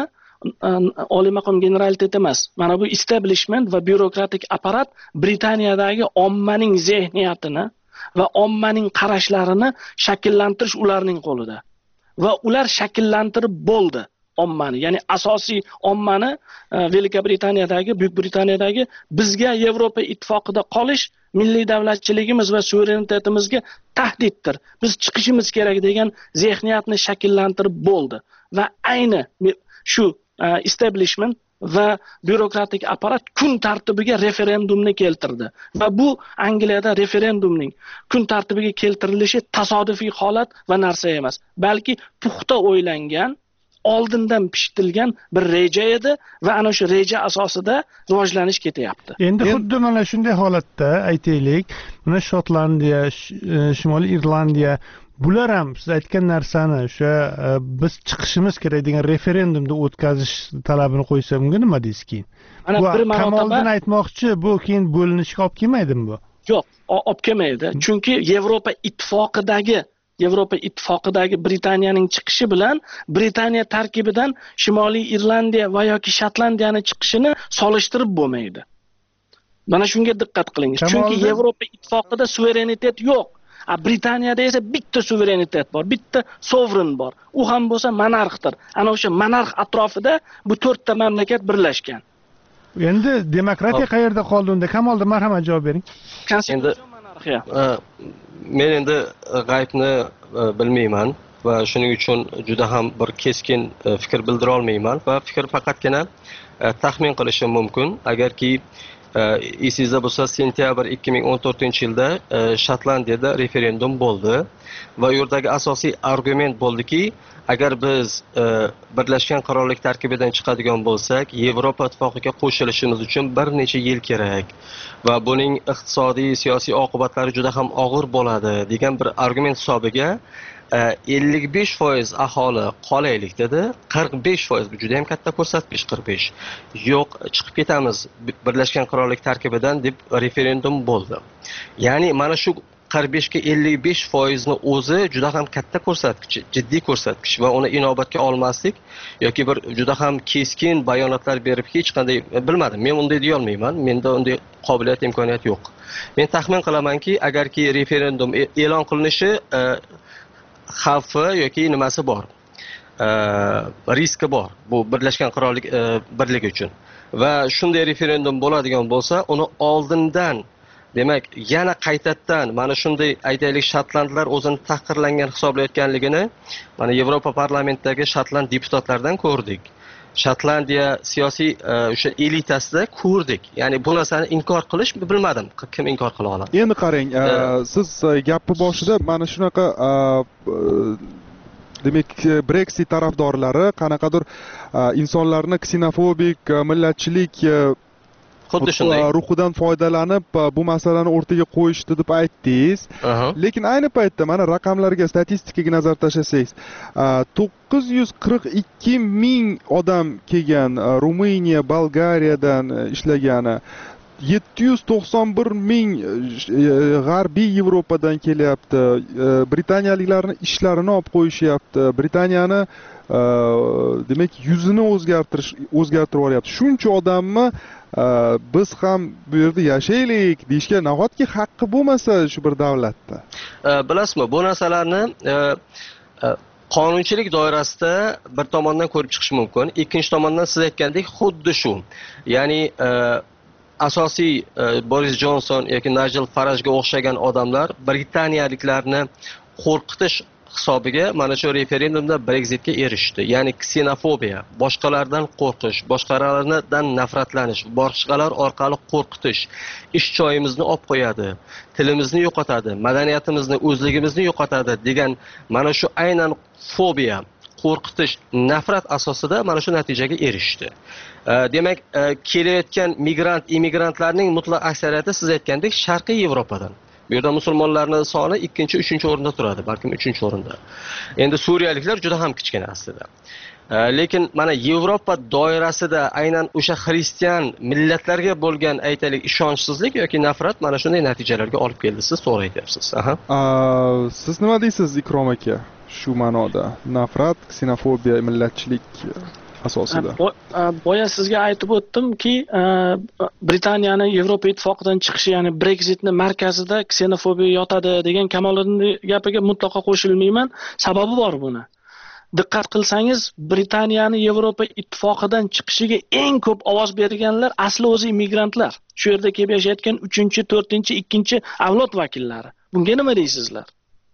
oliy maqom generalitet emas. Mana bu establishment va byurokratik apparat Britaniyadagi ommaning zehniyatini va ommaning qarashlarini shakllantirish ularning qo'lida. Va ular shakllantirib bo'ldi ommani, ya'ni asosiy ommani Velika Britaniyadagi, Buyuk Britaniyadagi bizga Yevropa ittifoqida qolish milliy davlatchiligimiz va suverenitetimizga tahdiddir. Biz chiqishimiz kerak degan zehniyatni shakllantirib bo'ldi. Va ayni shu establishment va byurokratik apparat kun tartibiga referendumni keltirdi. Va bu Angliyada referendumning kun tartibiga keltirilishi tasodifiy holat va narsa emas, balki puxta o'ylangan, oldindan pishitilgan bir reja edi va ana shu reja asosida rivojlanish ketyapti. Endi xuddi mana shunday holatda aytaylik, mana Shotlandiya, Shimoliy Irlandiya bular ham siz aytgan narsani o'sha biz chiqishimiz kerak degan referendumda o'tkazish talabini qo'ysa bunga nima deysiz keyin? Mana bir marotaba Kamoliddin aytmoqchi, bu keyin bo'linishga olib kelmaydimi bu? Yo'q, olib kelmaydi. Chunki Yevropa ittifoqidagi Yevropa ittifoqidagi Britaniyaning chiqishi bilan Britaniya tarkibidan Shimoliy Irlandiya va yoki Shotlandiyani chiqishini solishtirib bo'lmaydi. Mana shunga diqqat qilingiz. Chunki Yevropa ittifoqida suverenitet yo'q. A Britaniyada esa bitta suverenitet bor, bitta sovereign bor. U ham bo'lsa monarxdir. Ana o'sha monarx atrofida bu to'rtta mamlakat birlashgan. Endi demokratiya qayerda qoldi unda? Kamoliddin, marhamat javob bering. Endi monarxiya. Men endi g'aybni bilmayman va shuning uchun juda ham bir keskin fikr bildira olmayman va fikr faqatgina taxmin qilishim mumkin. Agarki esingizda bo'lsa, sentyabr ikki ming o'n to'rtinchi yilda Shotlandiyada referendum bo'ldi va u yerdagi asosiy argument bo'ldiki, agar biz Birlashgan Qirollik tarkibidan chiqadigan bo'lsak, Yevropa ittifoqiga qo'shilishimiz uchun bir necha yil kerak va buning iqtisodiy, siyosiy oqibatlari juda ham og'ir bo'ladi degan bir argument hisobiga ellik besh foiz aholi qolaylik dedi. qirq besh foiz bu juda ham katta ko'rsatkich, qirq besh. Yo'q, chiqib ketamiz Birlashgan Qirollik tarkibidan deb referendum bo'ldi. Ya'ni mana shu qirq besh ga ellik besh foizni o'zi juda ham katta ko'rsatkich, jiddiy ko'rsatkich va uni inobatga olmaslik yoki bir juda ham keskin bayonotlar berib hech qanday bilmadim. Men unday deya olmayman. Menda unday qobiliyat, imkoniyat yo'q. Men taxmin qilamanki, agarki referendum e'lon qilinishi xavfi yoki nimasi bor, riski bor bu Birlashgan Qirollik birligi uchun. Va shunday referendum bo'ladigan bo'lsa, uni oldindan, demak, yana qaytadan mana shunday aytaylik Shotlandlar o'zini tahqirlangan hisoblayotganligini mana Yevropa parlamentidagi Shotland deputatlaridan ko'rdik. Shotlandiya siyosiy o'sha elitasida ko'rdik. Ya'ni bu narsani inkor qilish bilmadim, kim inkor qila oladi. Endi qarang, siz gapni boshida mana shunaqa demak Brexit tarafdorlari qanaqadir insonlarni ksenofobik, millatchilik xuddi shunday ruhidan foydalanib bu masalani o'rtaga qo'yishdi deb aytdingiz. Lekin ayni paytda mana raqamlarga, statistikaga nazar tashlasangiz, to'qqiz yuz qirq ikki ming odam kelgan Ruminiya, Bolgariyadan ishlagani, yetti yuz to'qson bir ming g'arbiy Yevropadan kelyapti. Britaniyaliklarning ishlarini olib qo'yishyapti. Britaniyani demak yuzini o'zgartirish o'zgartirib yuboryapti. Shuncha odamni biz ham bu yerda yashaylik deyishga nahotki haqqi bo'lmasa shu bir davlatda. Bilasizmi, bu narsalarni qonunchilik doirasida bir tomondan ko'rib chiqish mumkin. Ikkinchi tomondan siz aytgandek xuddi shu. Ya'ni asosiy Boris Johnson yoki Nigel Farajga o'xshagan odamlar britaniyaliklarni qo'rqitish hisobiga mana shu referendumda Brexitga erishdi. Ya'ni ksenofobiya, boshqalardan qo'rqish, boshqalardan nafratlanish, boshqalar orqali qo'rqitish, ish joyimizni olib qo'yadi, tilimizni yo'qotadi, madaniyatimizni, o'zligimizni yo'qotadi degan mana shu aynan fobiya, qo'rqitish, nafrat asosida mana shu natijaga erishdi. Demak, kelayotgan migrant, immigrantlarning mutlaq aksariyati siz aytgandek Sharqiy Yevropadan. Bu yerda musulmonlarning soni ikkinchi, uchinchi o'rinda turadi, balkim uchinchi o'rinda. Endi suriyaliklar juda ham kichkina aslida. Lekin mana Yevropa doirasida aynan o'sha xristian millatlarga bo'lgan aytaylik ishonchsizlik yoki nafrat mana shunday natijalarga olib keldi. Siz to'g'ri aytyapsiz. Aha. Siz nima deysiz, Ikrom aka? Shu ma'noda nafrat, ksenofobiya, millatchilik asosida. Boya sizga aytib o'tdimki, Britaniyani Yevropa ittifoqidan chiqishi, ya'ni Brexitni markazida ksenofobiya yotadi degan Kamoliddinning gapiga mutlaqo qo'shilmayman. Sababi bor buni. Diqqat qilsangiz, Britaniyani Yevropa ittifoqidan chiqishiga eng ko'p ovoz berganlar asli o'zi immigrantlar. Shu yerda kelib yashayotgan uchinchi, to'rtinchi, ikkinchi avlod vakillari. Bunga nima deysizlar?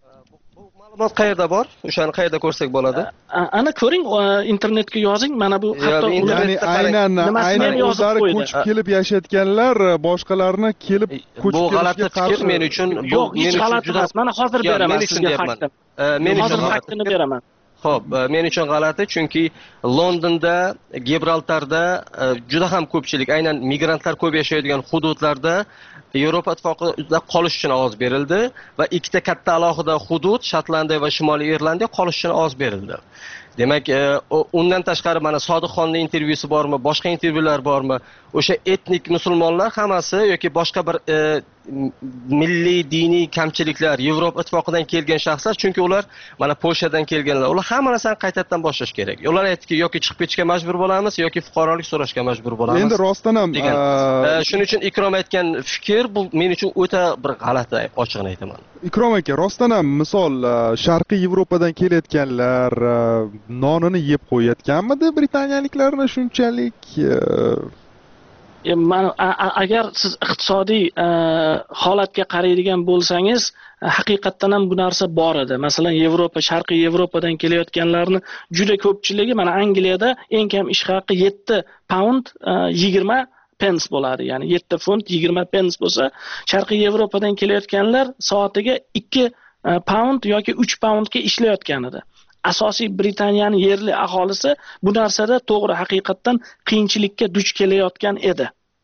Ma'lumot qayerda bor? O'shani qayerda ko'rsak bo'ladi? Ana ko'ring, internetga yozing. Mana bu hatto ya'ni aynan aynan o'zlari ko'chib kelib yashayotganlar boshqalarni kelib ko'chib bu g'alati fikr men uchun yo'q, hech g'alati emas. Mana hozir beraman sizga faktni. Men hozir faktini beraman. Xo'p, men uchun g'alati, chunki Londonda, Gibraltarda juda ham ko'pchilik, aynan migrantlar ko'p yashaydigan hududlarda Yevropa ittifoqida qolish uchun ovoz berildi va ikkita katta alohida hudud, Shotlandiya va Shimoliy Irlandiya qolish uchun ovoz berildi. Demak, undan tashqari mana Sodiqxonning intervyusi bormi, boshqa intervyular bormi? O'sha etnik musulmonlar hammasi yoki boshqa bir milliy diniy kamchiliklar, Yevropa ittifoqidan kelgan shaxslar, chunki ular mana Polshadan kelganlar. Ular hamma narsani qaytadan boshlash kerak. Ular aytdiki, yoki chiqib ketishga majbur bo'lamiz yoki fuqarolik so'rashga majbur bo'lamiz. Endi rostdan ham shuning uchun Ikrom aytgan fikr bu men uchun o'ta bir g'alati, ochiqni aytaman. Ikrom aka, rostdan ham misol Sharqiy Yevropadan kelayotganlar nonini yeb qo'yayotganmidi britaniyaliklarni shunchalik? Mana agar siz iqtisodiy holatga qaraydigan bo'lsangiz, haqiqatdan ham bu narsa bor edi. Masalan, Yevropa, Sharqiy Yevropadan kelayotganlarni juda ko'pchiligi mana Angliyada eng kam ish haqi yetti pound yigirma pence bo'ladi. Ya'ni yetti funt yigirma pence bo'lsa, Sharqiy Yevropadan kelayotganlar soatiga ikki pound yoki uch poundga ishlayotgan edi. Asosiy Britaniyaning yerli aholisi bu narsada to'g'ri haqiqatdan qiyinchilikka duch kelayotgan edi.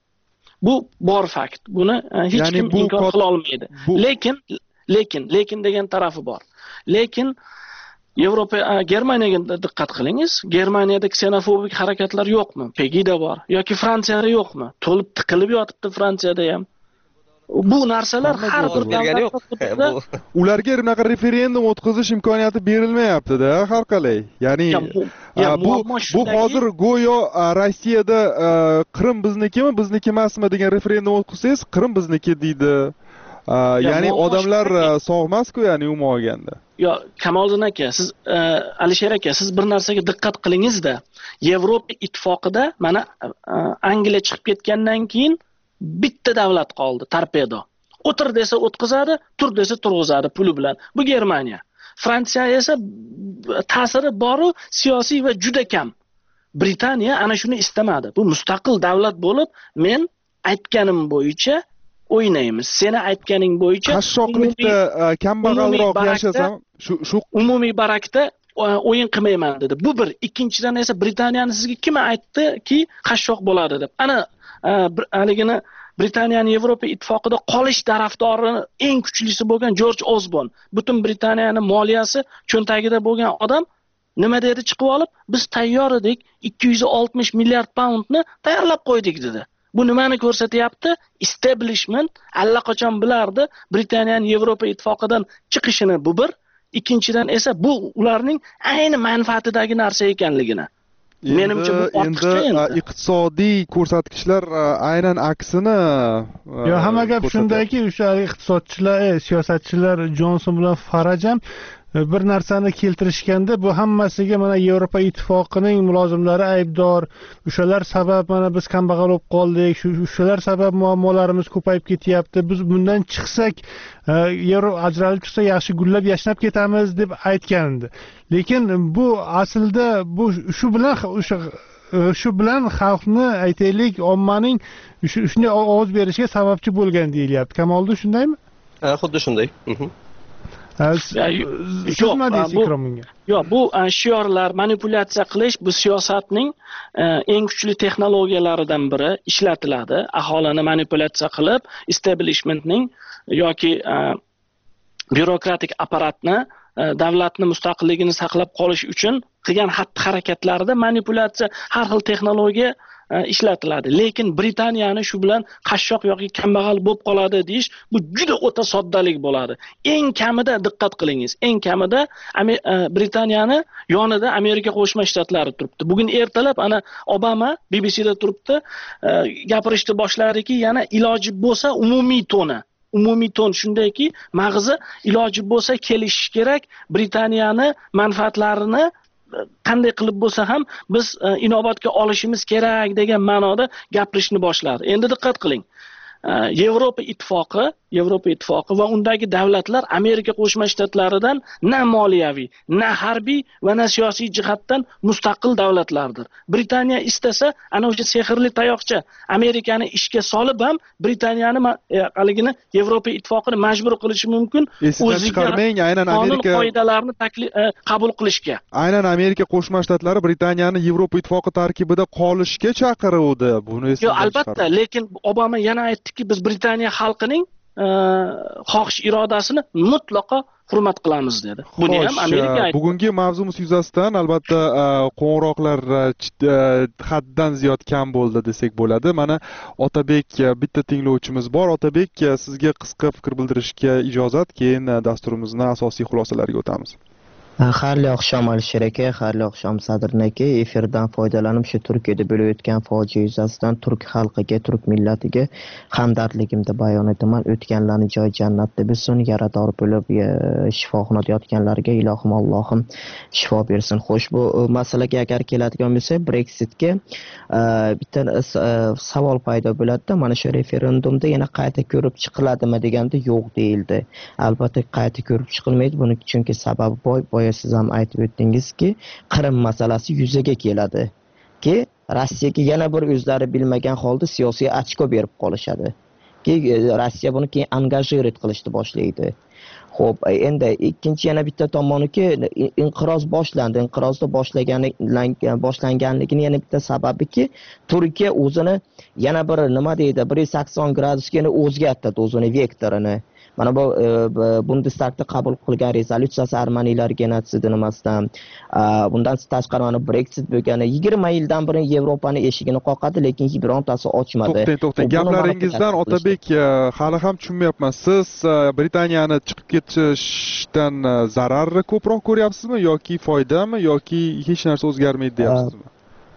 Bu bor fakt. Buni hech kim inkor qila olmaydi. Lekin lekin lekin degan tarafi bor. Lekin Yevropa, Germaniyaga diqqat qilingiz. Germaniyada ksenofobik harakatlar yo'qmi? Pegida bor. Yoki Fransiyada yo'qmi? To'lib tiqilib yotibdi Fransiyada ham. Bu narsalar har bir davlatda ularga bunaqa referendum o'tkazish imkoniyati berilmayapti-da har qalay. Ya'ni bu bu hozir go'yo Rossiyada Qrim biznikimi, bizniki emasmi degan referendum o'tkazsangiz, Qrim bizniki deydi. Ya'ni odamlar sog' emas-ku, ya'ni umuman olganda. Yo, Kamoliddin aka, siz Alisher aka, siz bir narsaga diqqat qilingizda, Yevropa ittifoqida mana Angliya chiqib ketgandan keyin bitta davlat qoldi, torpedo. O'tir desa o'tkazadi, tur desa turg'izadi puli bilan. Bu Germaniya. Fransiya esa ta'siri bor-u, siyosiy va juda kam. Britaniya ana shuni istamadi. Bu mustaqil davlat bo'lib, men aytganim bo'yicha o'ynaymiz. Seni aytganing bo'yicha qashshoqlikda kambag'alroq yashasam, shu shu umumiy barakda o'yin qilmayman dedi. Bu bir. Ikkinchidan esa Britaniyani sizga kim aytdiki qashshoq bo'ladi deb. Ana haligini Britaniyaning Yevropa ittifoqida qolish tarafdori eng kuchlisi bo'lgan George Osborne, butun Britaniyaning moliyasi cho'ntagida bo'lgan odam nima dedi chiqib olib, biz tayyor edik, ikki yuz oltmish milliard poundni tayyorlab qo'ydik dedi. Bu nimani ko'rsatyapti? Establishment allaqachon bilardi Britaniyaning Yevropa ittifoqidan chiqishini. Bu bir. Ikkinchidan esa bu ularning ayni manfaatidagi narsa ekanligini. Menimcha bu ortiqcha endi iqtisodiy ko'rsatkichlar aynan aksini. Yo, hamma gap shundaki, o'sha iqtisodchilar, siyosatchilar Jonson bilan Farage ham bir narsani keltirishganda, bu hammasiga mana Yevropa ittifoqining mulozimlari aybdor, o'shalar sabab mana biz kambag'al bo'lib qoldik, o'shalar sabab muammolarimiz ko'payib ketyapti, biz bundan chiqsak, yevro ajralib chiqsa yaxshi gullab yashnab ketamiz deb aytgandi. Lekin bu aslida bu shu bilan o'sha shu bilan xalqni, aytaylik, ommaning shunday ovoz berishiga sababchi bo'lgan deyilyapti. Kamoliddin, shundaymi? Ha, xuddi shunday. Yo'q, bu shiorlar, manipulyatsiya qilish bu siyosatning eng kuchli texnologiyalaridan biri ishlatiladi. Aholini manipulyatsiya qilib, establishmentning yoki byurokratik apparatni, davlatni mustaqilligini saqlab qolish uchun qilgan xatti-harakatlarida manipulyatsiya, har xil texnologiya ishlatiladi. Lekin Britaniyani shu bilan qashshoq yoki kambag'al bo'lib qoladi deyish bu juda o'ta soddalik bo'ladi. Eng kamida diqqat qilingiz, eng kamida Britaniyani yonida Amerika Qo'shma Shtatlari turibdi. Bugun ertalab ana Obama B B C'da turibdi, gapirishni boshladiki, yana iloji bo'lsa umumiy toni umumiy ton shundayki, mag'zi iloji bo'lsa kelishish kerak, Britaniyani manfaatlarini qanday qilib bo'lsa ham biz inobatga olishimiz kerak degan ma'noda gapirishni boshladi. Endi diqqat qiling. Yevropa ittifoqi, Yevropa ittifoqi va undagi davlatlar Amerika Qo'shma Shtatlaridan na moliyaviy, na harbiy va na siyosiy jihatdan mustaqil davlatlardir. Britaniya istasa, ana o'sha sehrli tayoqcha Amerikani ishga solib ham Britaniyani haligini Yevropa ittifoqini majbur qilishi mumkin. O'ziga chiqarmang, aynan Amerika qoidalarini qabul qilishga. Aynan Amerika Qo'shma Shtatlari Britaniyani Yevropa ittifoqi tarkibida qolishga chaqiruvdi. Buni esa yo'q, albatta, lekin Obama yana aytdiki, biz Britaniya xalqining xohish irodasini mutlaqo hurmat qilamiz dedi. Buni ham Amerika aytdi. Bugungi mavzumiz yuzasidan albatta qo'ng'iroqlar haddan ziyod kam bo'ldi desak bo'ladi. Mana Otabek bitta tinglovchimiz bor. Otabek, sizga qisqa fikr bildirishga ijozat, keyin dasturimizning asosiy xulosalariga o'tamiz. Xayrli oqshom Alisher aka, xayrli oqshom Sadrin aka. Efirdan foydalanib shu Turkiyada bo'lib o'tgan fojia yuzasidan turk xalqiga, turk millatiga hamdardligimni bayon etaman. O'tganlarning joyi jannatda bo'lsin, yarador bo'lib shifoxonada yotganlarga ilohim Allohim shifo bersin. Xo'sh, bu masalaga agar keladigan bo'lsak, Brexitga bitta savol paydo bo'ladi-da, mana shu referendumda yana qayta ko'rib chiqiladimi deganda yo'q deyildi. Albatta qayta ko'rib chiqilmaydi, buning chunki sababi boy siz ham aytib o'tdingizki, Qrim masalasi yuzaga keladi ki Rossiyaga yana bir o'zlari bilmagan holda siyosiy ochko berib qolishadi. Ki Rossiya buni keyin angajirat qilishni boshlaydi. Xo'p, endi ikkinchi yana bitta tomoniki inqiroz boshlandi. Inqirozda boshlagani boshlanganligini yana bitta sababiki, Turkiya o'zini yana bir nima deydi, bir yuz sakson gradusga o'zgartirdi o'zini vektorini. Mana bu Bundestagda qabul qilgan rezolyutsiyasi armaniylar genotsid nimasidan, bundan tashqari mana Brexit bo'lgani yigirma yildan beri Yevropani eshigini qoqadi, lekin birontasi ochmadi. To'xtang, to'xtang. Gaplaringizdan Otabek hali ham tushunmayapman. Siz Britaniyani chiqib ketishdan zararni ko'proq ko'ryapsizmi yoki foydami yoki hech narsa o'zgarmaydi deyapsizmi?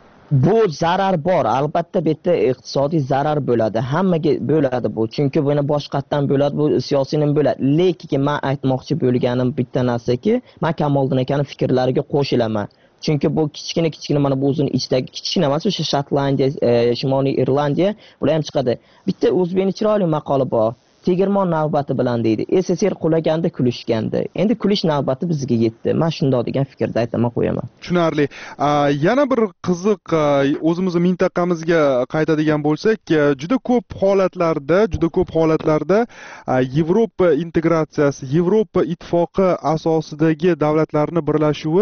Bu zarar bor, albatta bu yerda iqtisodiy zarar bo'ladi, hammaga bo'ladi bu, chunki buni boshqatdan bo'ladi, bu siyosiyning bo'ladi. Lekin men aytmoqchi bo'lganim bitta narsaki, men Kamoliddin akaning fikrlariga qo'shilaman. Chunki bu kichkina kichkina mana bu o'zining ichidagi kichkina emas, o'sha Shotlandiya, Shimoliy Irlandiya bular ham chiqadi. Bitta o'zbekning chiroyli maqoli bor. Tegirmon navbati bilan deydi. S S R qulaganda kulishgandi. Endi kulish navbati bizga yetdi. Men shunday degan fikrda aytaman qo'yaman. Tushunarli. Yana bir qiziq o'zimizning mintaqamizga qaytadigan bo'lsak, juda ko'p holatlarda, juda ko'p holatlarda Yevropa integratsiyasi, Yevropa ittifoqi asosidagi davlatlarning birlashuvi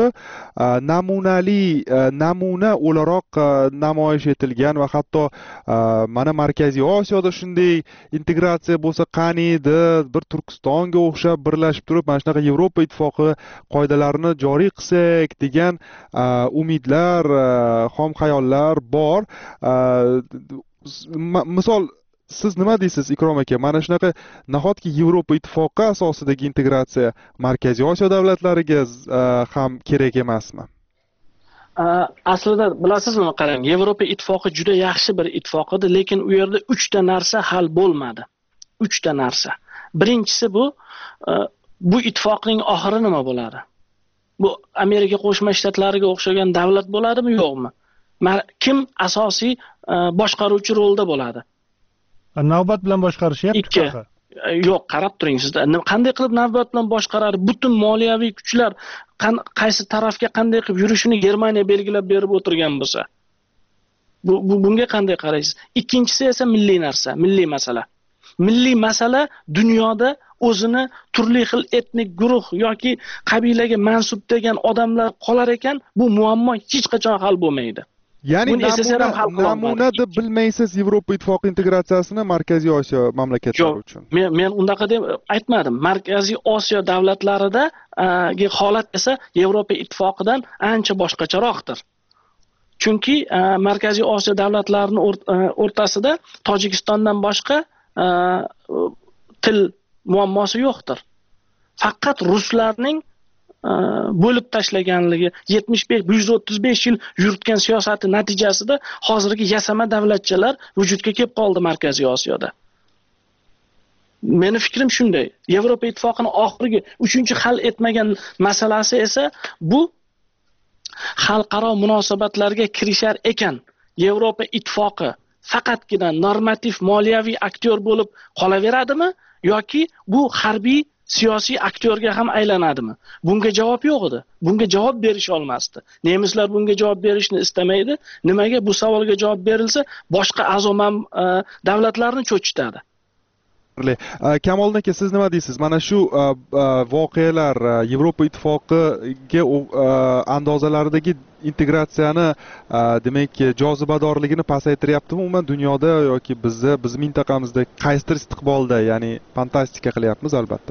namunali, namuna o'laroq namoyish etilgan va hatto mana Markaziy Osiyoda shunday integratsiya bo'lsa qaniydi, bir Turkistonga o'xshab birlashib turib, mana shunaqa Yevropa ittifoqi qoidalarini joriy qilsak degan umidlar, xom xayollar bor. misol siz nima deysiz Ikrom aka? Mana shunaqa nahotki Yevropa ittifoqi asosidagi integratsiya Markaziy Osiyo davlatlariga ham kerak emasmi? Aslida bilasizmi, qarang, Yevropa ittifoqi juda yaxshi bir ittifoq edi, lekin u yerda uchta narsa hal bo'lmadi. uchta narsa. Birinchisi bu bu ittifoqning oxiri nima bo'ladi? Bu Amerika Qo'shma Shtatlariga o'xshagan davlat bo'ladimi, yo'qmi? Kim asosiy boshqaruvchi rolda bo'ladi? Navbat bilan boshqarishyapti. Yo'q, qarab turing sizda. Qanday qilib navbat bilan boshqaradi? Butun moliyaviy kuchlar qaysi tarafga qanday qilib yurishini Germaniya belgilab berib o'tirgan bo'lsa. Bu, bu bunga qanday qaraysiz? Ikkinchisi esa milliy narsa, milliy masala. Milliy masala dunyoda o'zini turli xil etnik guruh yoki qabilaga mansub degan odamlar qolar ekan, bu muammo hech qachon hal bo'lmaydi. Ya'ni namuna, namuna deb bilmaysiz Yevropa ittifoqi integratsiyasini Markaziy Osiyo mamlakatlari uchun. Men men unaqa deb aytmadim. Markaziy Osiyo davlatlarida gi holat esa Yevropa ittifoqidan ancha boshqacharoqdir. Chunki Markaziy Osiyo davlatlarining o'rtasida Tojikistondan boshqa til muammosi yo'qdir. Faqat ruslarning bo'lib tashlaganligi, yetmish besh yuz o'ttiz besh yil yuritgan siyosati natijasida hozirgi yasama davlatchalar vujudga kelib qoldi Markaziy Osiyoda. Meni fikrim shunday. Yevropa ittifoqining oxirgi uchinchi hal etmagan masalasi esa bu xalqaro munosabatlarga kirishar ekan Yevropa ittifoqi faqatgina normativ moliyaviy aktyor bo'lib qolaveradimi yoki bu harbiy siyosiy aktyorga ham aylanadimi? Bunga javob yo'q edi. Bunga javob berish olmasdi. Nemislar bunga javob berishni istamaydi. Nimaga? Bu savolga javob berilsa, boshqa a'zo davlatlarni cho'chitadi. Kamoliddin aka, siz nima deysiz? Mana shu voqealar Yevropa ittifoqiga andozalaridagi integratsiyani demak jozibadorligini pasaytiryaptimi umuman dunyoda yoki bizda, biz mintaqamizda qaysidir istiqbolda, ya'ni fantastika qilyapmiz albatta.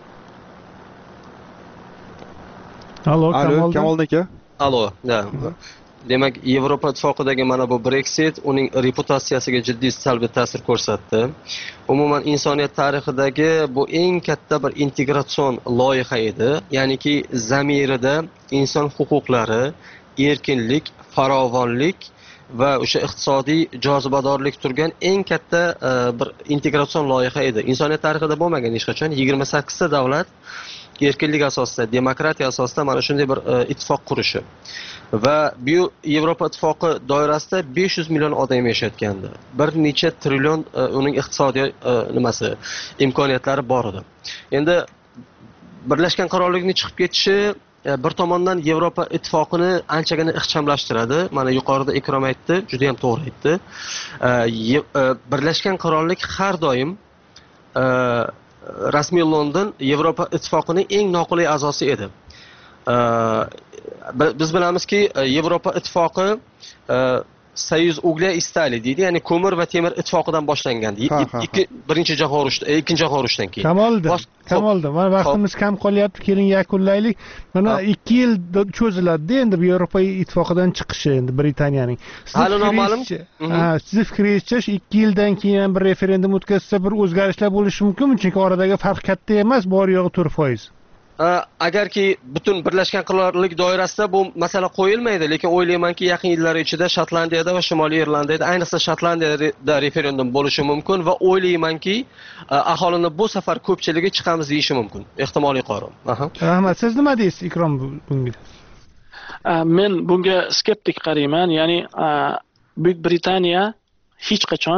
Allo, Kamoliddin aka. Allo, da. Demak, Yevropa ittifoqidagi mana bu Brexit uning reputatsiyasiga jiddiy salbiy ta'sir ko'rsatdi. Umuman insoniyat tarixidagi bu eng katta bir integratsion loyiha edi. Ya'niki zamirida inson huquqlari, erkinlik, farovonlik va o'sha iqtisodiy jozibadorlik turgan eng katta bir integratsion loyiha edi. Insoniyat tarixida bo'lmagan hech qachon yigirma sakkizta davlat erkinlik asosida, demokratiya asosida mana shunday bir ittifoq qurishi. Va bu Yevropa ittifoqi doirasida besh yuz million odam yashayotgandi. Bir necha trillion uning iqtisodiy nimasi, imkoniyatlari bor edi. Endi Birlashgan Qirollikning chiqib ketishi bir tomondan Yevropa ittifoqini anchagina ixchamlashtiradi. Mana yuqorida Ikrom aytdi, juda ham to'g'ri aytdi. Birlashgan Qirollik har doim rasmiy London Yevropa ittifoqining eng noqulay a'zosi edi. Biz bilamizki, Yevropa ittifoqi Soyuz Ugliya Istali deydi, ya'ni ko'mir va temir ittifoqidan boshlangan. Ikki birinchi jahon urushi, ikkinchi jahon urushidan keyin. Kamoliddin, Kamoliddin, mana vaqtimiz kam qolyapti, keling yakunlaylik. Mana ikki yil cho'ziladi endi bu Yevropa ittifoqidan chiqishi endi Britaniyaning. Hali noma'lum. Ha, siz fikringizcha shu ikki yildan keyin bir referendum o'tkazsa bir o'zgarishlar bo'lishi mumkinmi? Chunki oradagi farq katta emas, bor yo'g'i to'rt foiz. Agarki butun Birlashgan Qirollik doirasida bu masala qo'yilmaydi, lekin o'ylaymanki yaqin yillar ichida Shotlandiyada va Shimoliy Irlandiyada, ayniqsa Shotlandiyada referendum bo'lishi mumkin va o'ylaymanki aholini bu safar ko'pchiligi chiqamiz deyishi mumkin. Ehtimol yuqori. Rahmat. Siz nima deysiz Ikrom bunga? Men bunga skeptik qarayman. Ya'ni Buyuk Britaniya hech qachon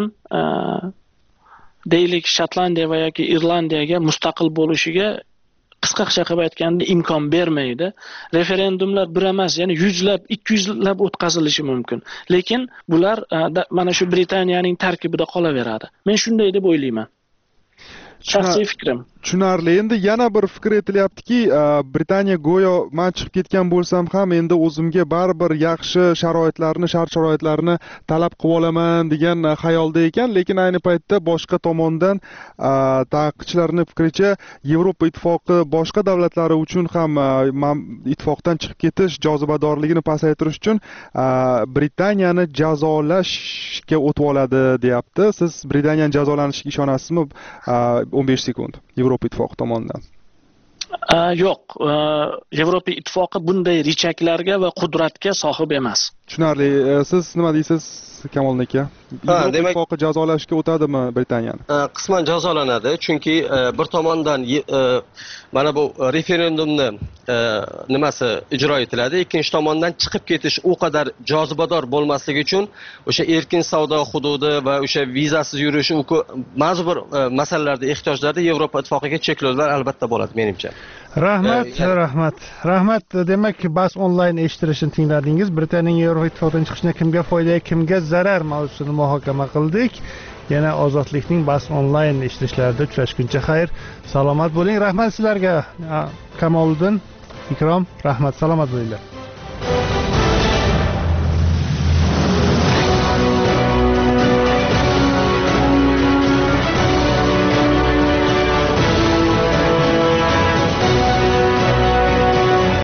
deylik Shotlandiya va yoki Irlandiyaga mustaqil bo'lishiga qisqacha qilib aytganda imkon bermaydi. Referendumlar bir emas, ya'ni yuzlab, ikki yuzlab o'tkazilishi mumkin. Lekin bular mana shu Britaniyaning tarkibida qolaveradi. Men shunday deb o'ylayman. shaxsiy fikrim. Tushunarli. Endi yana bir fikr aytilyaptiki, Britaniya go'yo men chiqib ketgan bo'lsam ham endi o'zimga baribir yaxshi sharoitlarni, shart sharoitlarni talab qilib olaman degan xayolda ekan, lekin ayni paytda boshqa tomondan tadqiqotchilarning fikricha Yevropa ittifoqi boshqa davlatlari uchun ham ittifoqdan chiqib ketish jozibadorligini pasaytirish uchun Britaniyani jazolashga o'tib oladi deyapti. Siz Britaniyaning jazolanishiga ishonasizmi? o'n besh sekund. Yevropa ittifoqi tomonidan. Yo'q, Yevropa ittifoqi bunday richaklarga va qudratga sohib emas. Tushunarli. Siz nima deysiz, Kamol aka? Yevropa ittifoqi jazolashga o'tadimi Britaniyani? Qisman jazolanadi, chunki bir tomondan mana bu referendumni nimasi ijro etiladi, ikkinchi tomondan chiqib ketish u qadar jozibador bo'lmasligi uchun o'sha erkin savdo hududi va o'sha vizasiz yurish ba'zi bir masalalarda, ehtiyojlarda Yevropa ittifoqiga cheklovlar albatta bo'ladi menimcha. Rahmat, rahmat. Rahmat. Demak, bas onlayn eshittirishini tingladingiz. Britaniyaning Yevropa ittifoqidan chiqishidan kimga foyda, kimga zarar mavzusini muhokama qildik. Yana ozodlikning bas onlayn eshittirishlarida uchrashguncha xayr, salomat bo'ling. Rahmat sizlarga. Kamoliddin, Ikrom, rahmat, salomat bo'linglar.